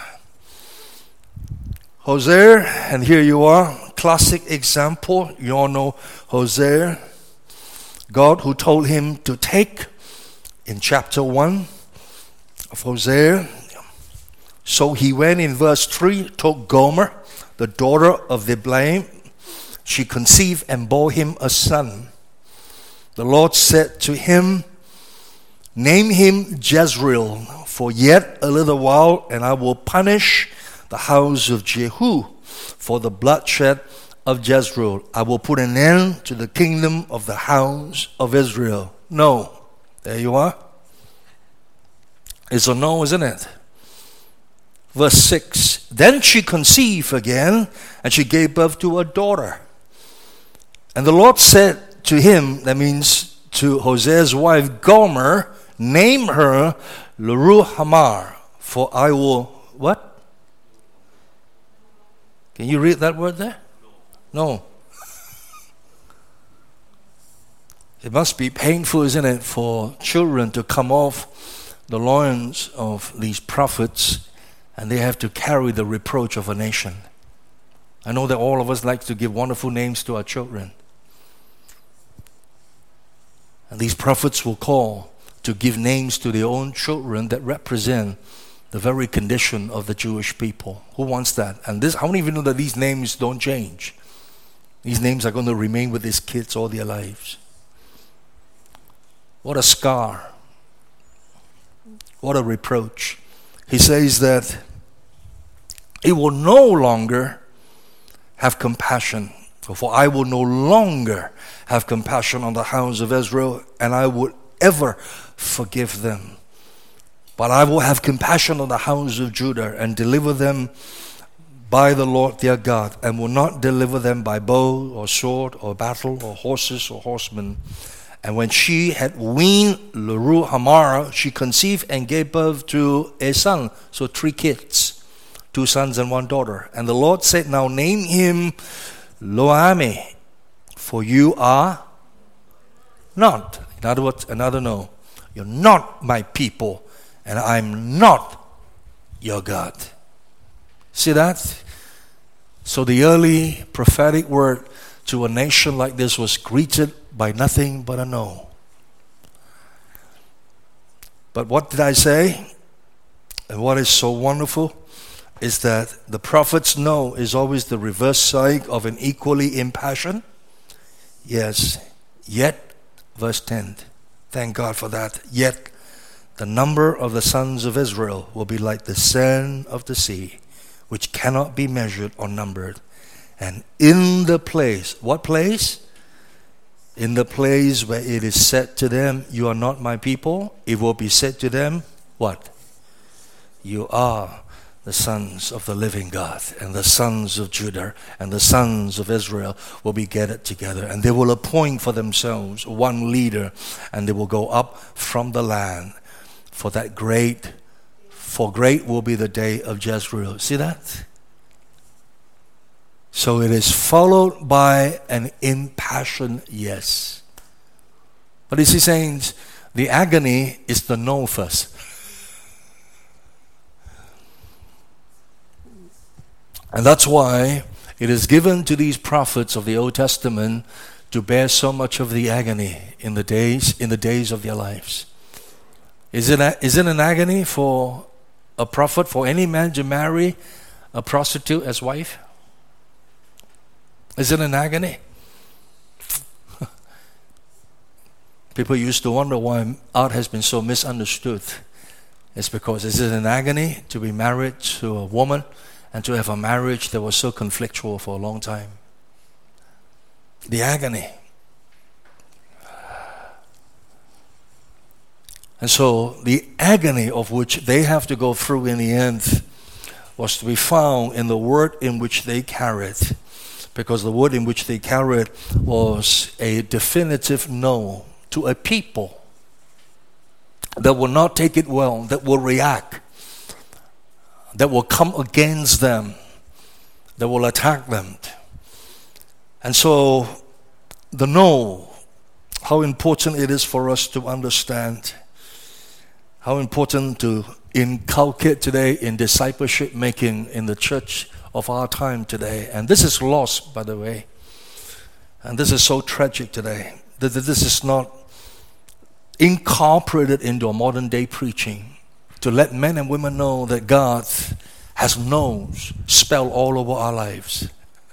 Hosea, and here you are, classic example. You all know Hosea. God who told him to take, in chapter 1 of Hosea. So he went in verse 3, took Gomer, the daughter of Diblaim. She conceived and bore him a son. The Lord said to him, name him Jezreel, for yet a little while, and I will punish the house of Jehu for the bloodshed of Jezreel. I will put an end to the kingdom of the house of Israel. No. There you are. It's a no, isn't it? Verse 6. Then she conceived again, and she gave birth to a daughter. And the Lord said to him, that means to Hosea's wife Gomer, name her Lo-ruhamah, for I will, what? Can you read that word there? No. It must be painful, isn't it, for children to come off the loins of these prophets and they have to carry the reproach of a nation. I know that all of us like to give wonderful names to our children. And these prophets will call to give names to their own children that represent the very condition of the Jewish people. Who wants that? And this, how many of you know that these names don't change? These names are going to remain with these kids all their lives. What a scar. What a reproach. He says that he will no longer have compassion. For I will no longer have compassion on the house of Israel, and I will ever forgive them. But I will have compassion on the house of Judah and deliver them by the Lord their God, and will not deliver them by bow or sword or battle or horses or horsemen. And when she had weaned Lo-ruhamah, she conceived and gave birth to a son. So 3 kids, 2 sons and 1 daughter. And the Lord said, now name him Lo-ammi, for you are not. In other words, another no. You're not my people, and I'm not your God. See that? So the early prophetic word to a nation like this was greeted by nothing but a no. But what did I say? And what is so wonderful is that the prophet's no is always the reverse side of an equally impassioned yes. Yet, verse 10, thank God for that. Yet the number of the sons of Israel will be like the sand of the sea, which cannot be measured or numbered. And in the place, what place? In the place where it is said to them, you are not my people, it will be said to them, what? You are the sons of the living God, and the sons of Judah and the sons of Israel will be gathered together, and they will appoint for themselves one leader, and they will go up from the land, for great will be the day of Jezreel. See that? So it is followed by an impassioned yes. But you see, saints, the agony is the no first. And that's why it is given to these prophets of the Old Testament to bear so much of the agony in the days of their lives. Is it an agony for a prophet, for any man to marry a prostitute as wife? Is it an agony? People used to wonder why art has been so misunderstood. It's because is it an agony to be married to a woman and to have a marriage that was so conflictual for a long time? The agony. And so the agony of which they have to go through in the end was to be found in the word in which they carried. Because the word in which they carried was a definitive no to a people that will not take it well, that will react, that will come against them, that will attack them. And so the no, how important it is for us to understand, how important to inculcate today in discipleship making in the church of our time today. And this is lost, by the way. And this is so tragic today, that this is not incorporated into a modern day preaching to let men and women know that God has no's spelled all over our lives.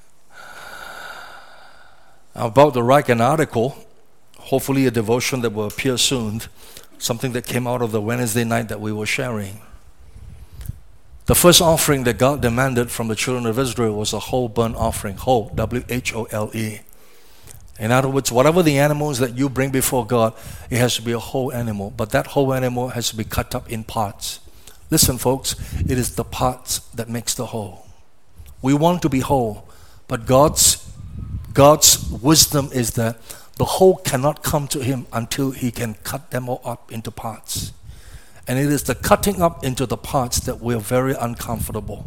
I'm about to write an article, hopefully a devotion that will appear soon, something that came out of the Wednesday night that we were sharing. The first offering that God demanded from the children of Israel was a whole burnt offering. Whole, W-H-O-L-E. In other words, whatever the animals that you bring before God, it has to be a whole animal. But that whole animal has to be cut up in parts. Listen, folks, it is the parts that makes the whole. We want to be whole, but God's wisdom is that the whole cannot come to Him until He can cut them all up into parts. And it is the cutting up into the parts that we're very uncomfortable.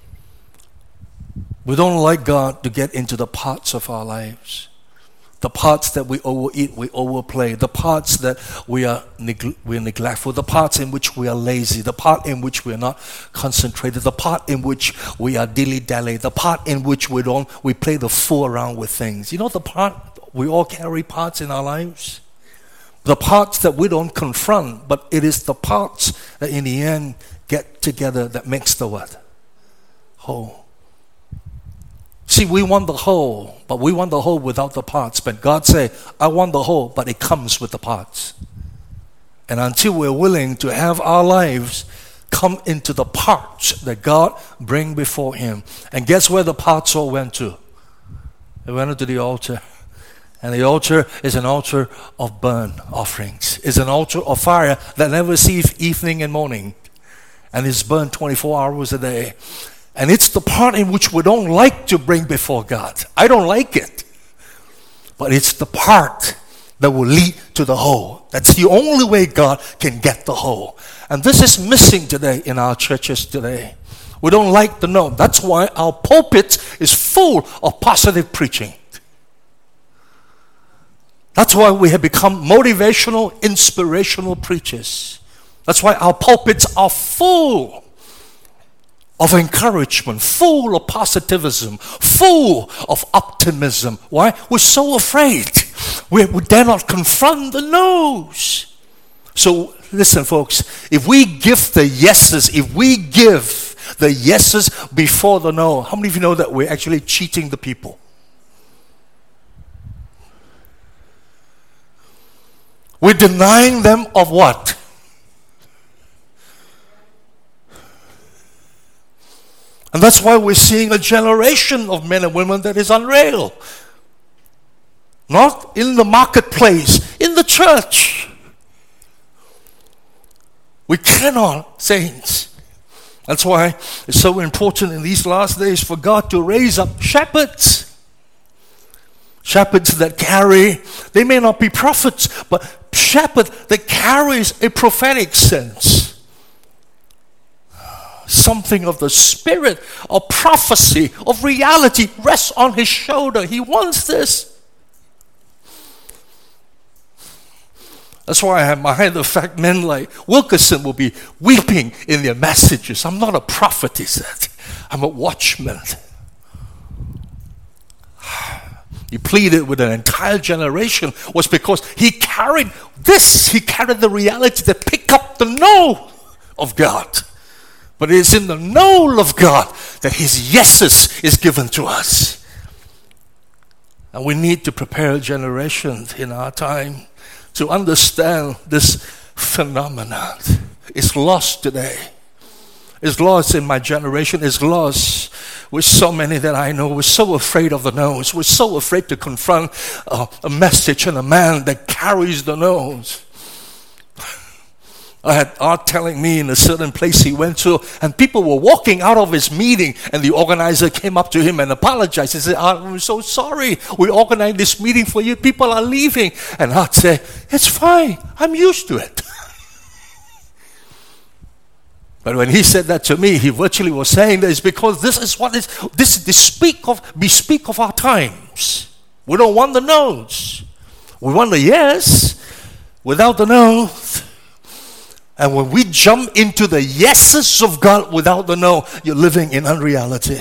We don't like God to get into the parts of our lives. The parts that we overeat, we overplay. The parts that we're neglectful. The parts in which we are lazy. The part in which we are not concentrated. The part in which we are dilly-dally. The part in which we play the fool around with things. You know the part, we all carry parts in our lives. The parts that we don't confront, but it is the parts that in the end get together that makes the what? Whole. See, we want the whole, but we want the whole without the parts. But God say, I want the whole, but it comes with the parts. And until we're willing to have our lives come into the parts that God bring before Him. And guess where the parts all went to? They went into the altar. And the altar is an altar of burnt offerings. It's an altar of fire that never ceases evening and morning. And it's burned 24 hours a day. And it's the part in which we don't like to bring before God. I don't like it. But it's the part that will lead to the whole. That's the only way God can get the whole. And this is missing today in our churches today. We don't like the no. That's why our pulpit is full of positive preaching. That's why we have become motivational, inspirational preachers. That's why our pulpits are full of encouragement, full of positivism, full of optimism. Why? We're so afraid. We dare not confront the no's. So listen, folks, if we give the yeses, before the no, how many of you know that we're actually cheating the people? We're denying them of what? And that's why we're seeing a generation of men and women that is unreal. Not in the marketplace, in the church. We cannot, saints. That's why it's so important in these last days for God to raise up shepherds. Shepherds that carry, they may not be prophets, but shepherd that carries a prophetic sense. Something of the spirit of prophecy, of reality rests on his shoulder. He wants this. That's why I admire the fact men like Wilkerson will be weeping in their messages. I'm not a prophet, he said. I'm a watchman. He pleaded with an entire generation was because he carried this. He carried the reality to pick up the no of God. But it is in the no of God that his yeses is given to us. And we need to prepare generations in our time to understand this phenomenon. It's lost today. It's lost in my generation. It's lost with so many that I know. We're so afraid of the no's. We're so afraid to confront a message and a man that carries the no's. I had Art telling me in a certain place he went to, and people were walking out of his meeting, and the organizer came up to him and apologized. He said, Art, I'm so sorry. We organized this meeting for you. People are leaving. And Art said, it's fine. I'm used to it. But when he said that to me, he virtually was saying that it's because this is what is this. We speak of our times. We don't want the no's. We want the yes without the no's. And when we jump into the yeses of God without the no, you're living in unreality.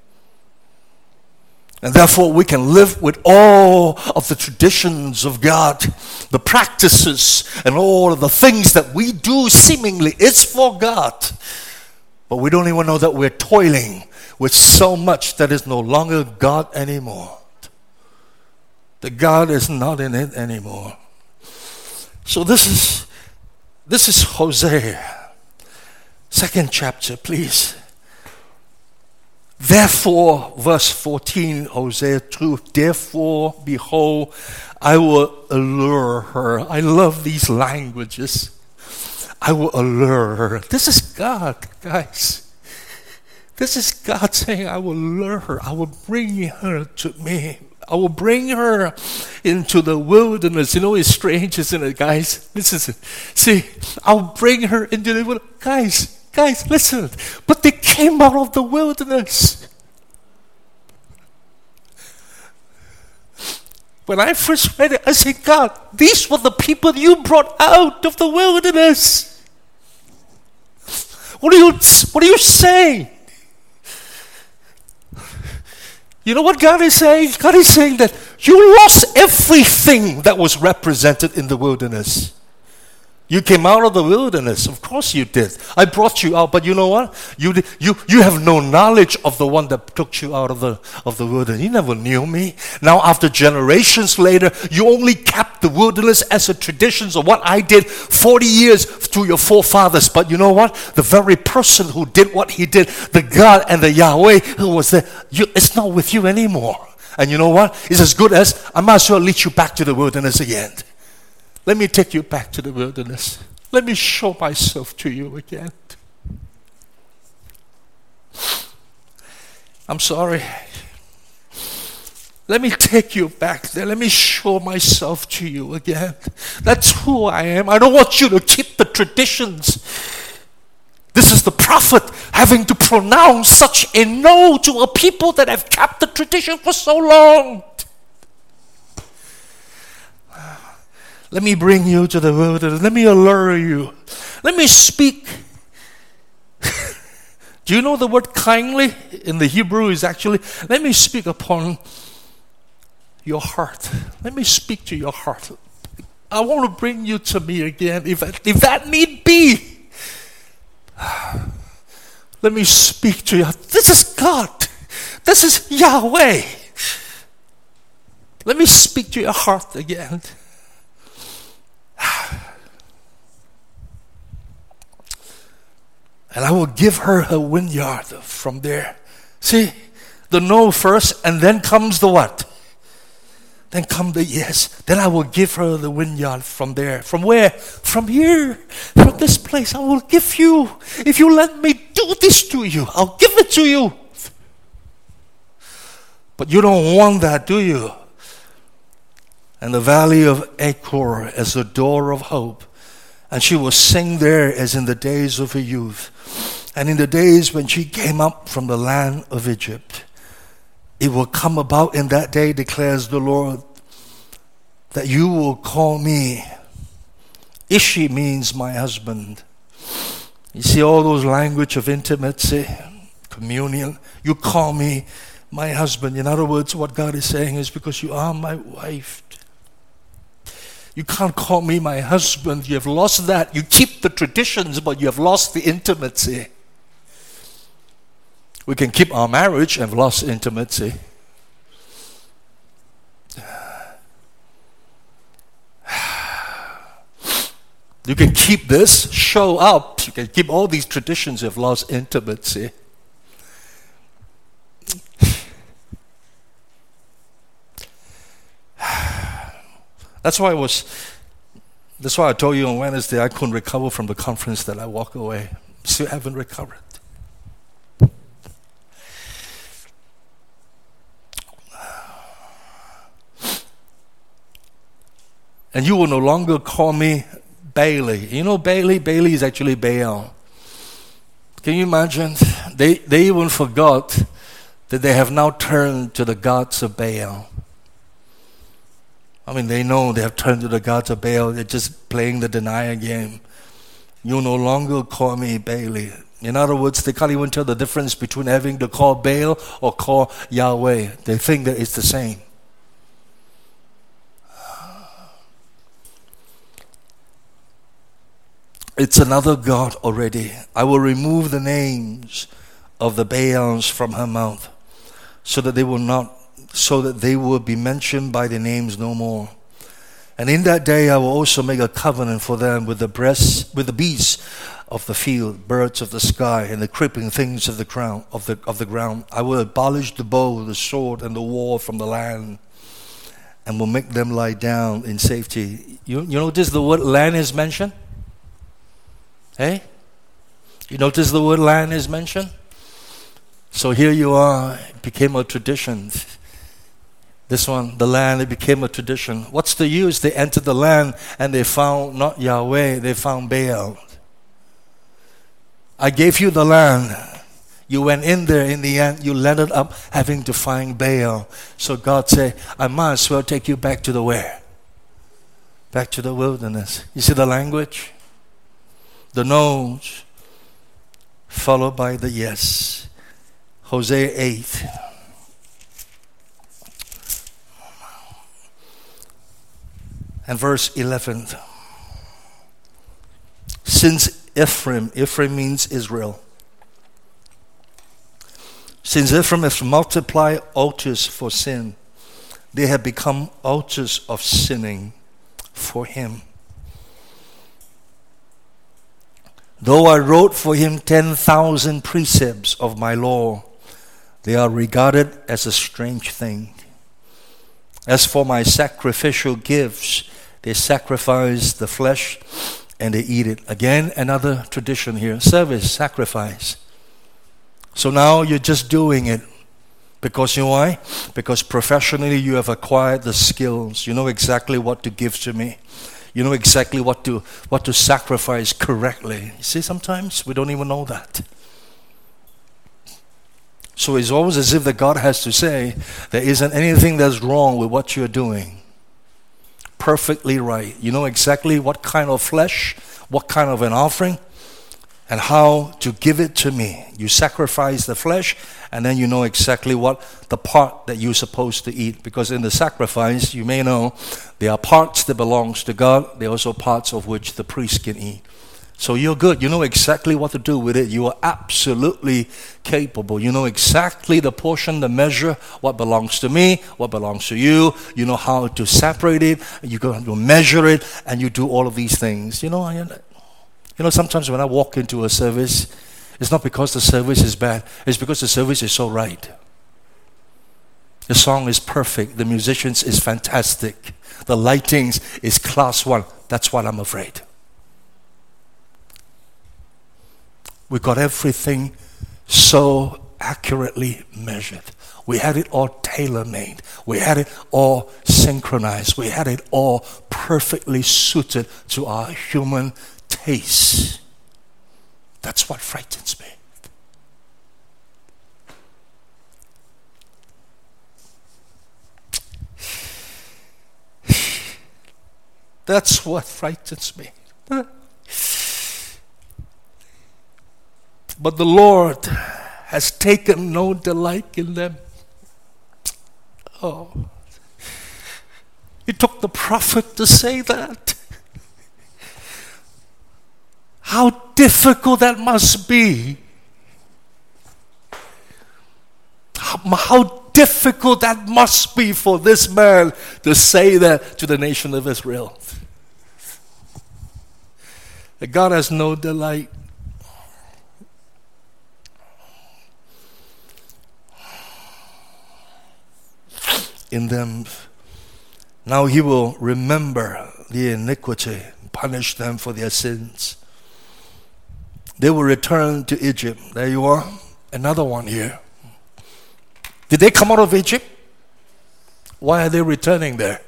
And therefore we can live with all of the traditions of God, the practices and all of the things that we do seemingly is for God. But we don't even know that we're toiling with so much that is no longer God anymore. The God is not in it anymore. So this is Hosea. 2nd chapter, please. Therefore, verse 14, Hosea 2, therefore, behold, I will allure her. I love these languages. I will allure her. This is God, guys. This is God saying, I will lure her. I will bring her to me. I will bring her into the wilderness. You know, it's strange, isn't it, guys? Listen. See, I'll bring her into the wilderness. Guys, listen. But they came out of the wilderness. When I first read it, I said, God, these were the people you brought out of the wilderness. What are you saying? You know what God is saying? God is saying that you lost everything that was represented in the wilderness. You came out of the wilderness. Of course you did. I brought you out, but you know what? You have no knowledge of the one that took you out of the wilderness. You never knew me. Now, after generations later, you only kept the wilderness as a tradition of what I did 40 years to your forefathers. But you know what? The very person who did what he did, the God and the Yahweh who was there, it's not with you anymore. And you know what? It's as good as I might as well lead you back to the wilderness again. Let me take you back to the wilderness. Let me show myself to you again. I'm sorry. Let me take you back there. Let me show myself to you again. That's who I am. I don't want you to keep the traditions. This is the prophet having to pronounce such a no to a people that have kept the tradition for so long. Let me bring you to the wilderness. Let me allure you. Let me speak. Do you know the word kindly in the Hebrew is actually, let me speak upon your heart. Let me speak to your heart. I want to bring you to me again, if that need be. Let me speak to you. This is God. This is Yahweh. Let me speak to your heart again. And I will give her her vineyard from there. See, the no first, and then comes the what? Then come the yes. Then I will give her the vineyard from there. From where? From here. From this place. I will give you. If you let me do this to you, I'll give it to you. But you don't want that, do you? And the valley of Achor as the door of hope. And she will sing there as in the days of her youth. And in the days when she came up from the land of Egypt. It will come about in that day, declares the Lord, that you will call me. Ishi means my husband. You see all those language of intimacy, communion. You call me my husband. In other words, what God is saying is, because you are my wife. You can't call me my husband. You have lost that. You keep the traditions, but you have lost the intimacy. We can keep our marriage and have lost intimacy. You can keep this, show up. You can keep all these traditions, you have lost intimacy. That's why I told you on Wednesday I couldn't recover from the conference that I walked away. Still haven't recovered. And you will no longer call me Bailey. You know Bailey? Bailey is actually Baal. Can you imagine? They even forgot that they have now turned to the gods of Baal. I mean, they know they have turned to the gods of Baal. They're just playing the denier game. You no longer call me Bailey. In other words, they can't even tell the difference between having to call Baal or call Yahweh. They think that it's the same. It's another God already. I will remove the names of the Baals from her mouth, so that they will be mentioned by the names no more. And in that day I will also make a covenant for them with the beasts of the field, birds of the sky, and the creeping things of the ground. I will abolish the bow, the sword, and the war from the land, and will make them lie down in safety. You notice the word land is mentioned? Hey? You notice the word land is mentioned? So here you are, it became a tradition. This one, the land, it became a tradition. What's the use? They entered the land and they found not Yahweh, they found Baal. I gave you the land. You went in there, in the end, you landed up having to find Baal. So God said, I might as well take you back to the where? Back to the wilderness. You see the language? The no's followed by the yes. Hosea 8. And verse 11. Since Ephraim means Israel. Since Ephraim has multiplied altars for sin, they have become altars of sinning for him. Though I wrote for him 10,000 precepts of my law, they are regarded as a strange thing. As for my sacrificial gifts, they sacrifice the flesh and they eat it. Again, another tradition here. Service, sacrifice. So now you're just doing it Because you know why? Because professionally you have acquired the skills. You know exactly what to give to me. You know exactly what to sacrifice correctly. You see, sometimes we don't even know that. So it's always as if that God has to say, there isn't anything that's wrong with what you're doing. Perfectly right. You know exactly what kind of flesh, what kind of an offering, and how to give it to me. You sacrifice the flesh, and then you know exactly what the part that you're supposed to eat. Because in the sacrifice, you may know, there are parts that belongs to God. There are also parts of which the priest can eat. So you're good. You know exactly what to do with it. You are absolutely capable. You know exactly the portion, the measure, what belongs to me, what belongs to you. You know how to separate it. You go to measure it, and you do all of these things. You know, sometimes when I walk into a service, it's not because the service is bad. It's because the service is so right. The song is perfect. The musicians is fantastic. The lightings is class 1. That's what I'm afraid. We got everything so accurately measured. We had it all tailor-made. We had it all synchronized. We had it all perfectly suited to our human taste. That's what frightens me. That's what frightens me. But the Lord has taken no delight in them. Oh. It took the prophet to say that. How difficult that must be. How difficult that must be for this man to say that to the nation of Israel. That God has no delight in them. Now he will remember the iniquity, punish them for their sins. They will return to Egypt. There you are. Another one here. Did they come out of Egypt? Why are they returning there?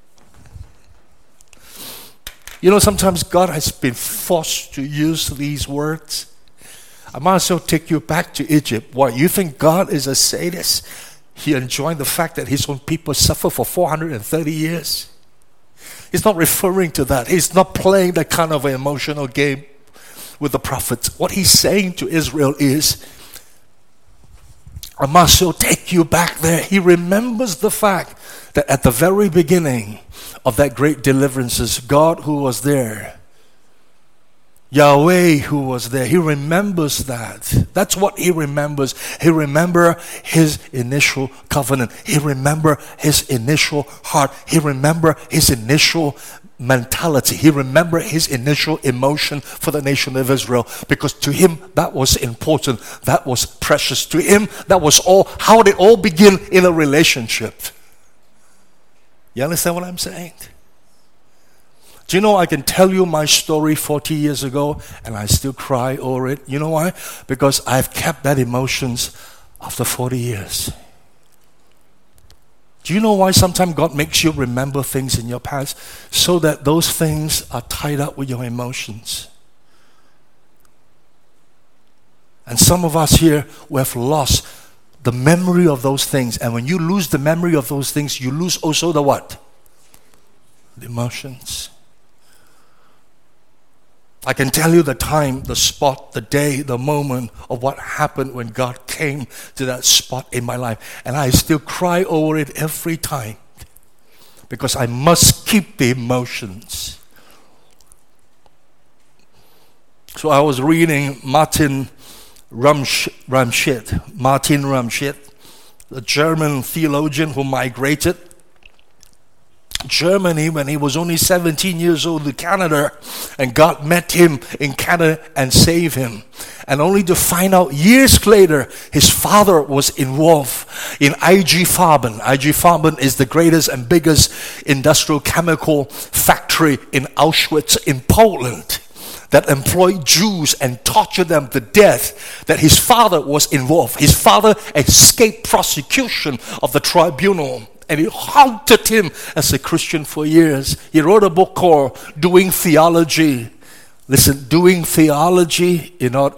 You know, sometimes God has been forced to use these words. I might as well take you back to Egypt. Why? You think God is a sadist? He enjoyed the fact that his own people suffer for 430 years. He's not referring to that. He's not playing that kind of an emotional game with the prophets. What he's saying to Israel is, I must still take you back there. He remembers the fact that at the very beginning of that great deliverances, God who was there, Yahweh who was there, he remembers that. That's what he remembers. He remembers his initial covenant. He remembers his initial heart. He remembers his initial mentality. He remembered his initial emotion for the nation of Israel, because to him that was important. That was precious. To him that was all, how did it all begin in a relationship. You understand what I'm saying? Do you know, I can tell you my story 40 years ago and I still cry over it. You know why? Because I've kept that emotions after 40 years. Do you know why sometimes God makes you remember things in your past? So that those things are tied up with your emotions. And some of us here, we have lost the memory of those things. And when you lose the memory of those things, you lose also the what? The emotions. I can tell you the time, the spot, the day, the moment of what happened when God came to that spot in my life. And I still cry over it every time, because I must keep the emotions. So I was reading Martin Ramschit, the German theologian who migrated Germany when he was only 17 years old to Canada, and God met him in Canada and saved him. And only to find out years later, his father was involved in IG Farben. IG Farben is the greatest and biggest industrial chemical factory in Auschwitz in Poland. that employed Jews and tortured them to death, that his father was involved. His father escaped prosecution of the tribunal, and it haunted him as a Christian for years. He wrote a book called Doing Theology. Listen, doing theology,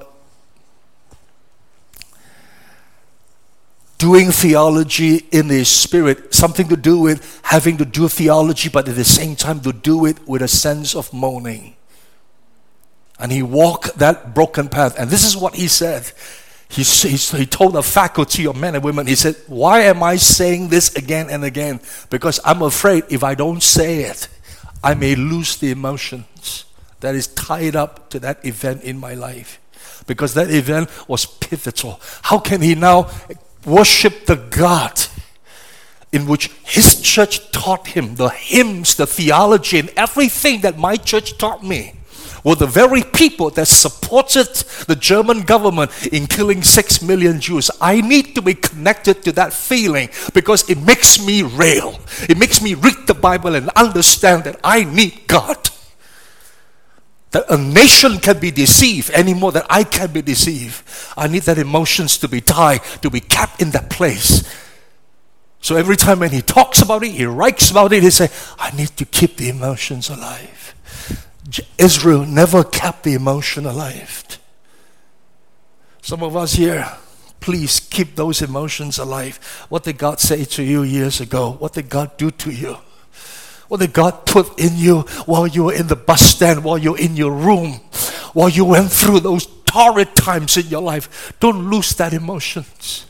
doing theology in the spirit, something to do with having to do theology, but at the same time to do it with a sense of mourning. And he walked that broken path. And this is what he said. He told a faculty of men and women, he said, why am I saying this again and again? Because I'm afraid if I don't say it, I may lose the emotions that is tied up to that event in my life. Because that event was pivotal. How can he now worship the God in which his church taught him, the hymns, the theology, and everything that my church taught me, were the very people that supported the German government in killing 6 million Jews. I need to be connected to that feeling because it makes me rail. It makes me read the Bible and understand that I need God. That a nation can be deceived any more than I can be deceived. I need that emotions to be tied, to be kept in that place. So every time when he talks about it, he writes about it, he says, I need to keep the emotions alive. Israel never kept the emotion alive. Some of us here, please keep those emotions alive. What did God say to you years ago? What did God do to you? What did God put in you while you were in the bus stand, while you were in your room, while you went through those torrid times in your life? Don't lose that emotions.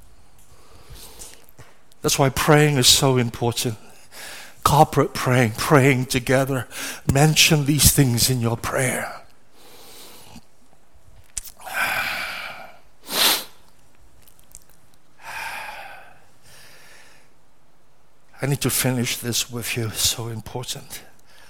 That's why praying is so important. Corporate praying, praying together. Mention these things in your prayer. I need to finish this with you. It's so important.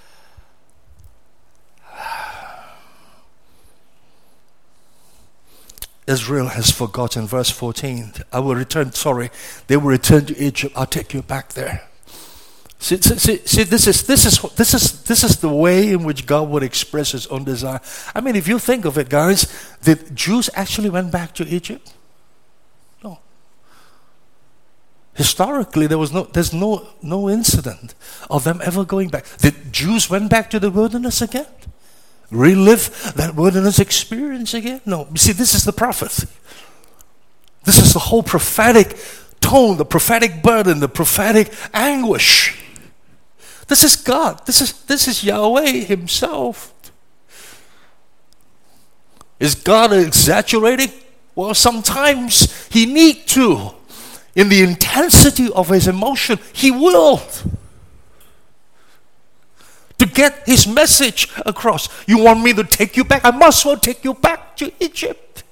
Israel has forgotten. Verse 14. They will return to Egypt. I'll take you back there. See, this is the way in which God would express his own desire. I mean, if you think of it, guys, did Jews actually went back to Egypt? No. Historically, there's no incident of them ever going back. Did Jews went back to the wilderness again? Relive that wilderness experience again? No. You see, this is the prophet. This is the whole prophetic tone, the prophetic burden, the prophetic anguish. This is God. This is Yahweh himself. Is God exaggerating? Well, sometimes he need to. In the intensity of his emotion, he will. To get his message across. You want me to take you back? I must well take you back to Egypt.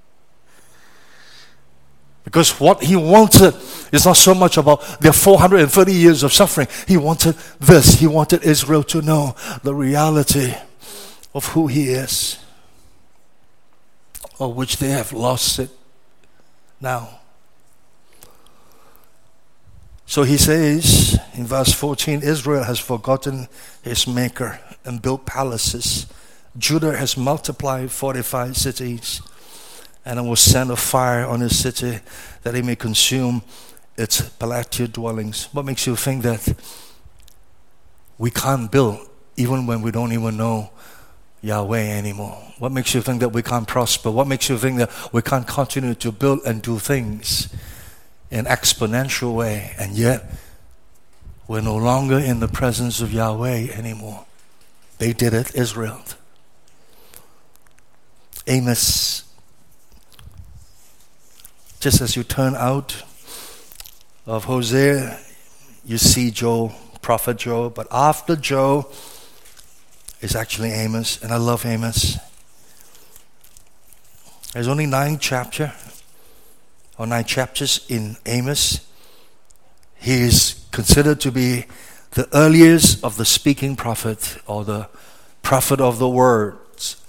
Because what he wanted is not so much about their 430 years of suffering. He wanted this. He wanted Israel to know the reality of who he is, of which they have lost it now. So he says in verse 14, Israel has forgotten his maker and built palaces. Judah has multiplied fortified cities. And I will send a fire on his city that he may consume its palatial dwellings. What makes you think that we can't build even when we don't even know Yahweh anymore? What makes you think that we can't prosper? What makes you think that we can't continue to build and do things in an exponential way, and yet we're no longer in the presence of Yahweh anymore? They did it, Israel. Amos. Just as you turn out of Hosea, you see Joel, prophet Joel. But after Joel is actually Amos. And I love Amos. There's only 9 chapters in Amos. He is considered to be the earliest of the speaking prophet, or the prophet of the words,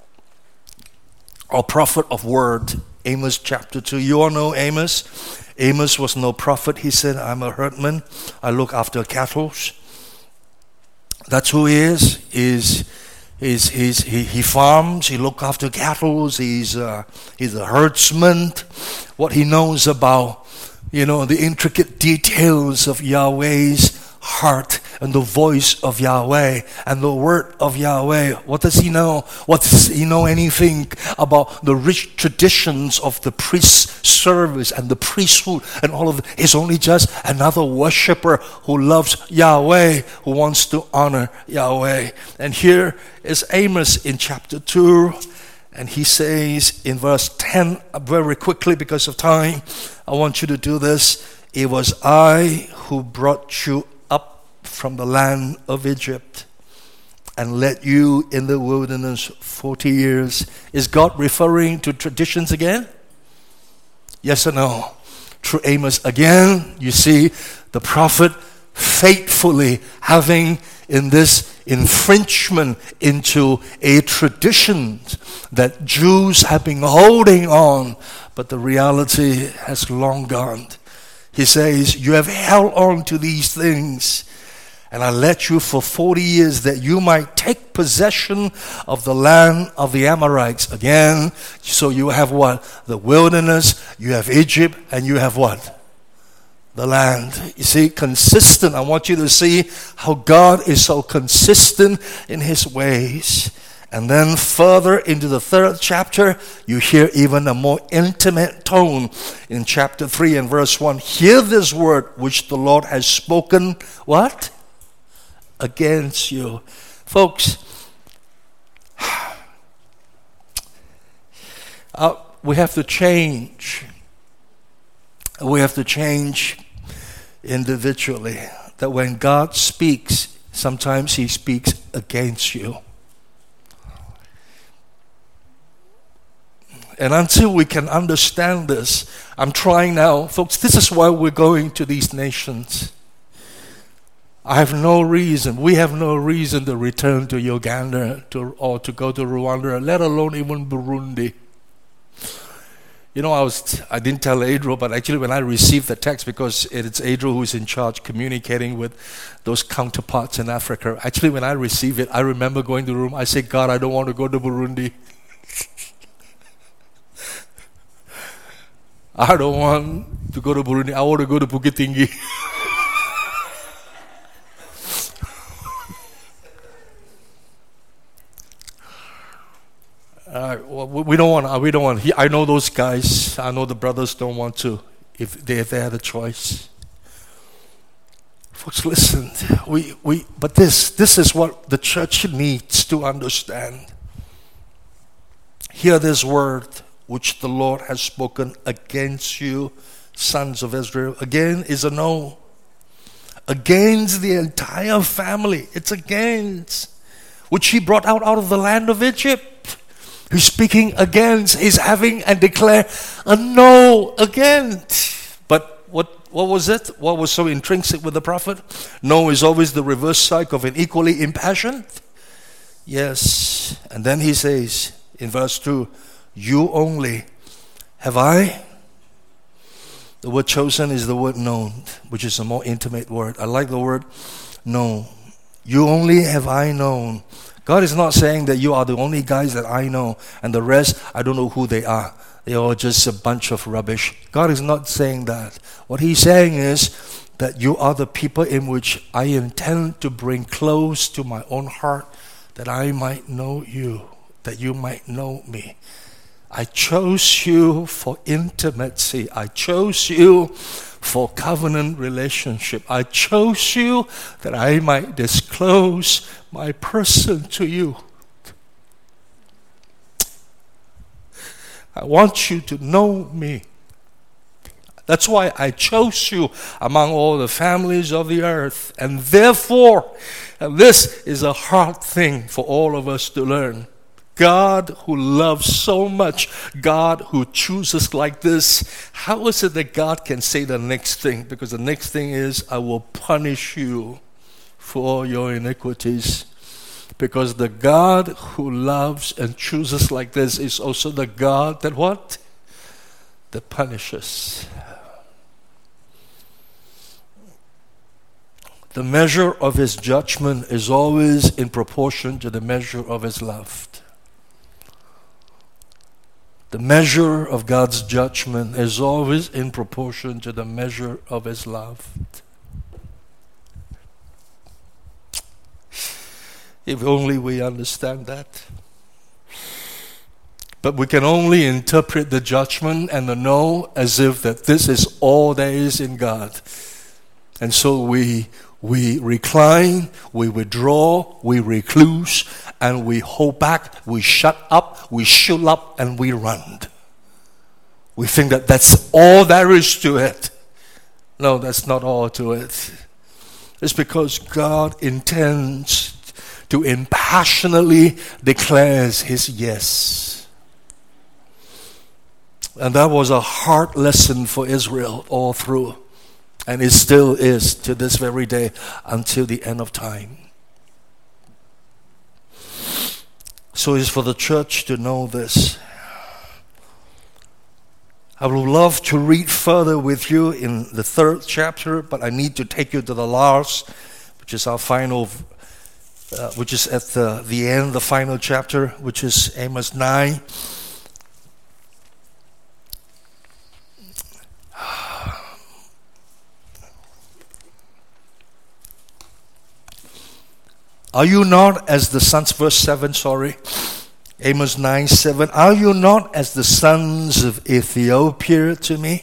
or prophet of word. Amos chapter 2. You all know Amos. Amos was no prophet. He said, I'm a herdman. I look after cattle. That's who he is. He farms, he looks after cattle, he's a herdsman. What he knows about, the intricate details of Yahweh's heart and the voice of Yahweh and the word of Yahweh. What does he know? What does he know anything about the rich traditions of the priest's service and the priesthood and all of it? He's only just another worshiper who loves Yahweh, who wants to honor Yahweh. And here is Amos in chapter 2, and he says in verse 10, very quickly because of time, I want you to do this. It was I who brought you up from the land of Egypt and led you in the wilderness 40 years. Is God referring to traditions again? Yes or no? Through Amos again, you see the prophet faithfully having in this infringement into a tradition that Jews have been holding on, but the reality has long gone. He says, you have held on to these things, and I led you for 40 years that you might take possession of the land of the Amorites. Again, so you have what? The wilderness, you have Egypt, and you have what? The land. You see, consistent. I want you to see how God is so consistent in his ways. And then further into the 3rd chapter, you hear even a more intimate tone in chapter 3 and verse 1. Hear this word which the Lord has spoken, what? Against you. Folks, we have to change. We have to change individually. That when God speaks, sometimes he speaks against you. And until we can understand this, I'm trying now. Folks, this is why we're going to these nations. I have no reason, we have no reason to return to Uganda or to go to Rwanda, let alone even Burundi. I didn't tell Adriel, but actually when I received the text, because it's Adriel who's in charge communicating with those counterparts in Africa. Actually, when I received it, I remember going to the room. I said, God, I don't want to go to Burundi. I don't want to go to Burundi. I want to go to Bukitingi. We don't want. I know those guys. I know the brothers don't want to if they had a choice. Folks, listen. But this is what the church needs to understand. Hear this word which the Lord has spoken against you, sons of Israel. Again is a no. Against the entire family. It's against. Which he brought out of the land of Egypt. He's speaking against. He's having and declare a no against. But what was it? What was so intrinsic with the prophet? No is always the reverse side of an equally impassioned. Yes. And then he says in verse 2, you only have I. The word chosen is the word known, which is a more intimate word. I like the word know. You only have I known. God is not saying that you are the only guys that I know and the rest, I don't know who they are. They are just a bunch of rubbish. God is not saying that. What he's saying is that you are the people in which I intend to bring close to my own heart, that I might know you, that you might know me. I chose you for intimacy. I chose you for covenant relationship. I chose you that I might disclose my person to you. I want you to know me. That's why I chose you among all the families of the earth. And therefore, and this is a hard thing for all of us to learn, God who loves so much, God who chooses like this, how is it that God can say the next thing? Because the next thing is, I will punish you for your iniquities. Because the God who loves and chooses like this is also the God that what? That punishes. The measure of His judgment is always in proportion to the measure of His love. The measure of God's judgment is always in proportion to the measure of His love. If only we understand that. But we can only interpret the judgment and the no as if that this is all there is in God. And so we recline, we withdraw, we recluse, and we hold back, we shut up, we shut up, and we run. We think that that's all there is to it. No, that's not all to it. It's because God intends to impassionately declares His yes. And that was a hard lesson for Israel all through. And it still is to this very day until the end of time. So it's for the church to know this. I would love to read further with you in the 3rd chapter, but I need to take you to the last, which is our final, which is at the end, the final chapter, which is Amos 9. Are you not as the sons, verse 7, Amos 9:7. Are you not as the sons of Ethiopia to me?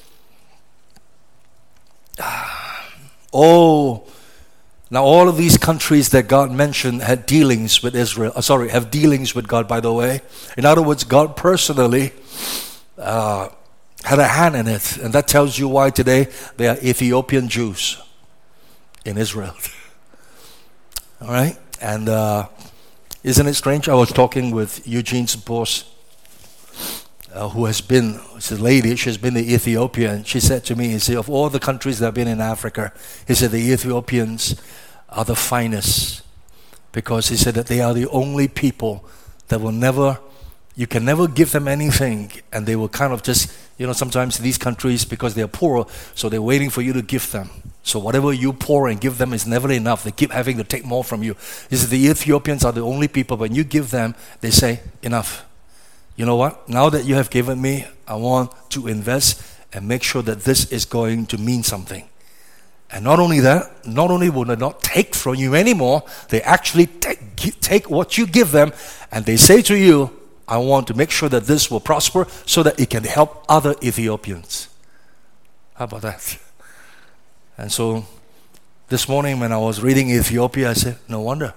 Oh, now all of these countries that God mentioned had dealings with Israel. Have dealings with God, by the way. In other words, God personally had a hand in it. And that tells you why today there are Ethiopian Jews in Israel. All right? And isn't it strange? I was talking with Eugene's boss, who has been, she's a lady, she's been to Ethiopia, and she said to me, he said, of all the countries that have been in Africa, he said the Ethiopians are the finest, because he said that they are the only people that will never, you can never give them anything, and they will kind of just, sometimes these countries, because they're poor, so they're waiting for you to give them. So whatever you pour and give them is never enough. They keep having to take more from you. He said the Ethiopians are the only people, when you give them, they say, enough. You know what? Now that you have given me, I want to invest and make sure that this is going to mean something. And not only that, not only will they not take from you anymore, they actually take what you give them, and they say to you, I want to make sure that this will prosper so that it can help other Ethiopians. How about that? And so this morning when I was reading Ethiopia, I said, no wonder.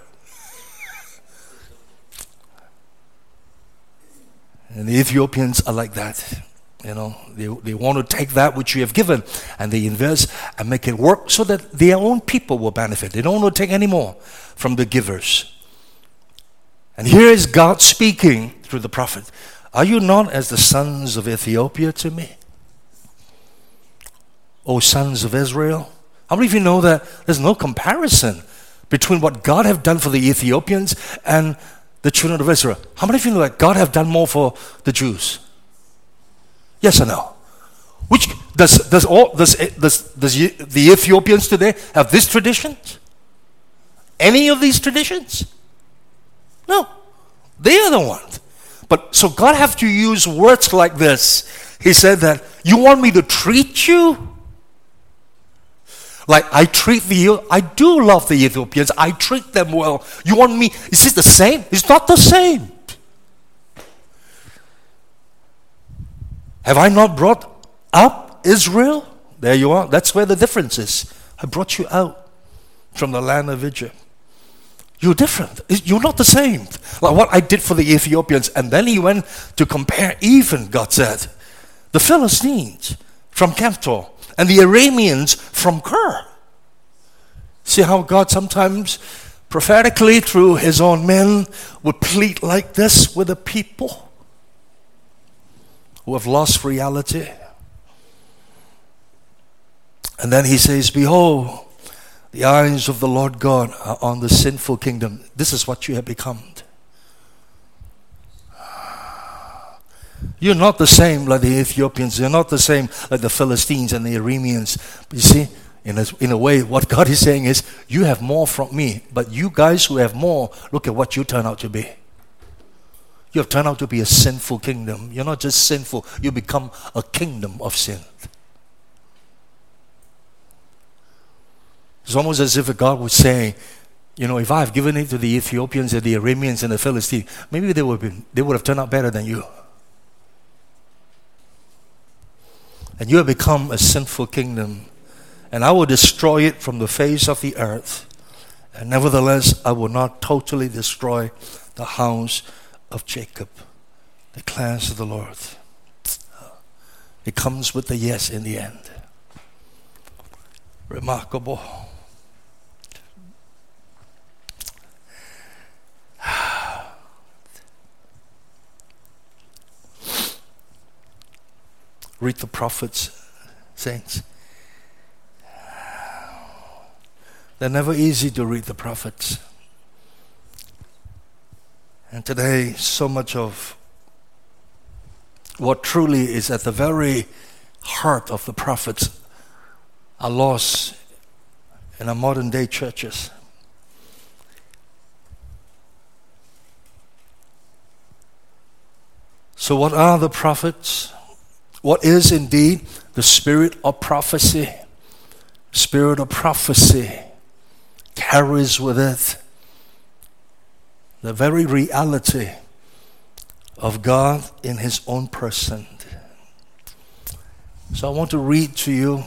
And the Ethiopians are like that. They want to take that which you have given and they invest and make it work so that their own people will benefit. They don't want to take any more from the givers. And here is God speaking through the prophet. Are you not as the sons of Ethiopia to me? O sons of Israel? How many of you know that there's no comparison between what God have done for the Ethiopians and the children of Israel? How many of you know that God have done more for the Jews? Yes or no? Which does the Ethiopians today have this tradition? Any of these traditions? No. They are the ones. But so God have to use words like this. He said that, you want me to treat you like I do love the Ethiopians. I treat them well. You want me, is it the same? It's not the same. Have I not brought up Israel? There you are. That's where the difference is. I brought you out from the land of Egypt. You're different. You're not the same. Like what I did for the Ethiopians. And then he went to compare even, God said, the Philistines from Caphtor and the Arameans from Kir. See how God sometimes prophetically through his own men would plead like this with the people who have lost reality. And then he says, behold, the eyes of the Lord God are on the sinful kingdom. This is what you have become. You're not the same like the Ethiopians. You're not the same like the Philistines and the Arameans. But you see, In a way, what God is saying is, you have more from me, but you guys who have more, look at what you turn out to be. You have turned out to be a sinful kingdom. You're not just sinful, you become a kingdom of sin. It's almost as if God would say, if I have given it to the Ethiopians and the Arameans and the Philistines, maybe they would have turned out better than you. And you have become a sinful kingdom. And I will destroy it from the face of the earth. And nevertheless, I will not totally destroy the house of Jacob, declares the Lord. It comes with the yes in the end. Remarkable. Read the prophets, saints. They're never easy to read the prophets. And today, so much of what truly is at the very heart of the prophets are lost in our modern day churches. So what are the prophets? What is indeed the spirit of prophecy? Spirit of prophecy carries with it the very reality of God in His own person. So I want to read to you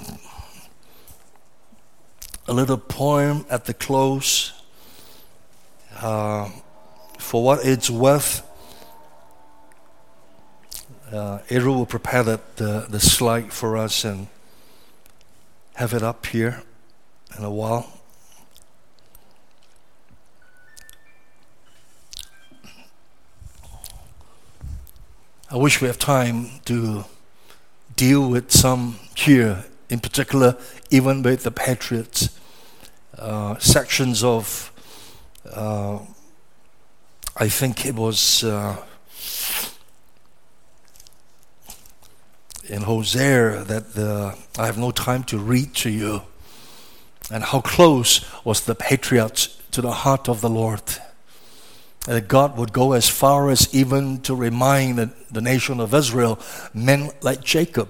a little poem at the close. For what it's worth, Eru will prepare the slide for us and have it up here in a while. I wish we have time to deal with some here, in particular, even with the Patriots, sections of, I think it was in Hosea that I have no time to read to you, and how close was the Patriots to the heart of the Lord. That God would go as far as even to remind the nation of Israel, men like Jacob.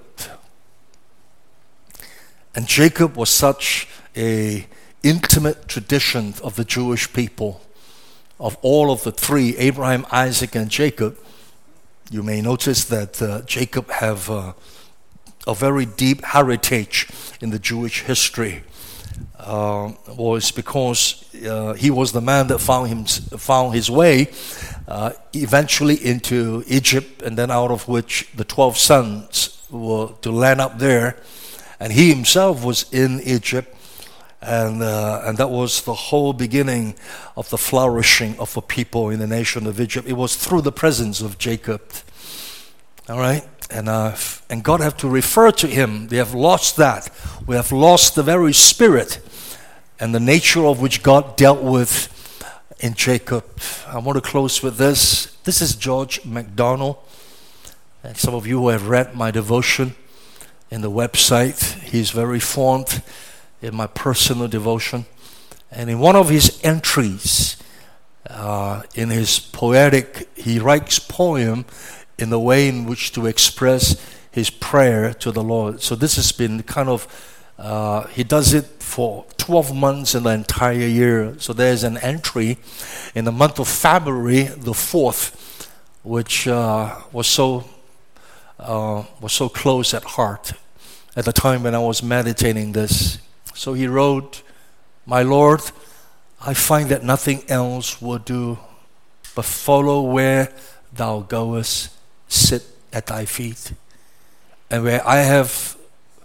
And Jacob was such a intimate tradition of the Jewish people. Of all of the three, Abraham, Isaac, and Jacob, you may notice that Jacob have a very deep heritage in the Jewish history. Was because he was the man that found his way eventually into Egypt, and then out of which the 12 sons were to land up there, and he himself was in Egypt, and that was the whole beginning of the flourishing of a people in the nation of Egypt. It was through the presence of Jacob. All right. And God have to refer to him. They have lost that. We have lost the very spirit and the nature of which God dealt with in Jacob. I want to close with this. This is George MacDonald. And some of you who have read my devotion in the website, he's very fond in my personal devotion. And in one of his entries, in his poetic, he writes poem in the way in which to express his prayer to the Lord. So this has been kind of, he does it for 12 months in the entire year. So there's an entry in the month of February the 4th, which was so close at heart at the time when I was meditating this. So he wrote, "My Lord, I find that nothing else will do but follow where thou goest, sit at thy feet, and where I have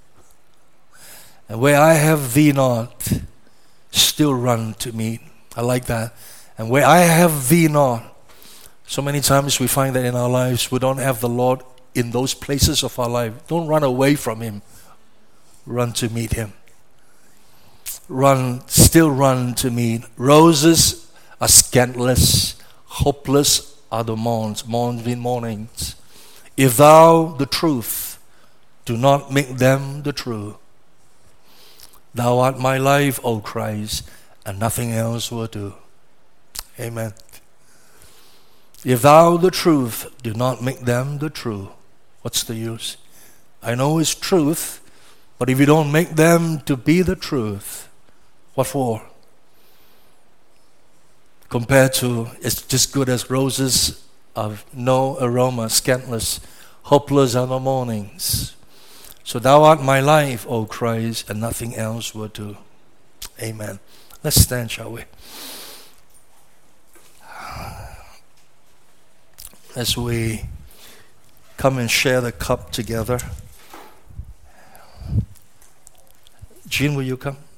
thee not, still run to meet." I like that. And where I have thee not. So many times we find that in our lives we don't have the Lord in those places of our life. Don't run away from Him. Run to meet Him. Still run to meet. Roses are scantless, hopeless are the morns mean mornings. If thou the truth, do not make them the true. Thou art my life, O Christ, and nothing else will do. Amen. If thou, the truth, do not make them the true, what's the use? I know it's truth, but if you don't make them to be the truth, what for? Compared to, it's just good as roses of no aroma, scantless, hopeless are the mornings. So thou art my life, O Christ, and nothing else will do. Amen. Let's stand, shall we? As we come and share the cup together. Jean, will you come?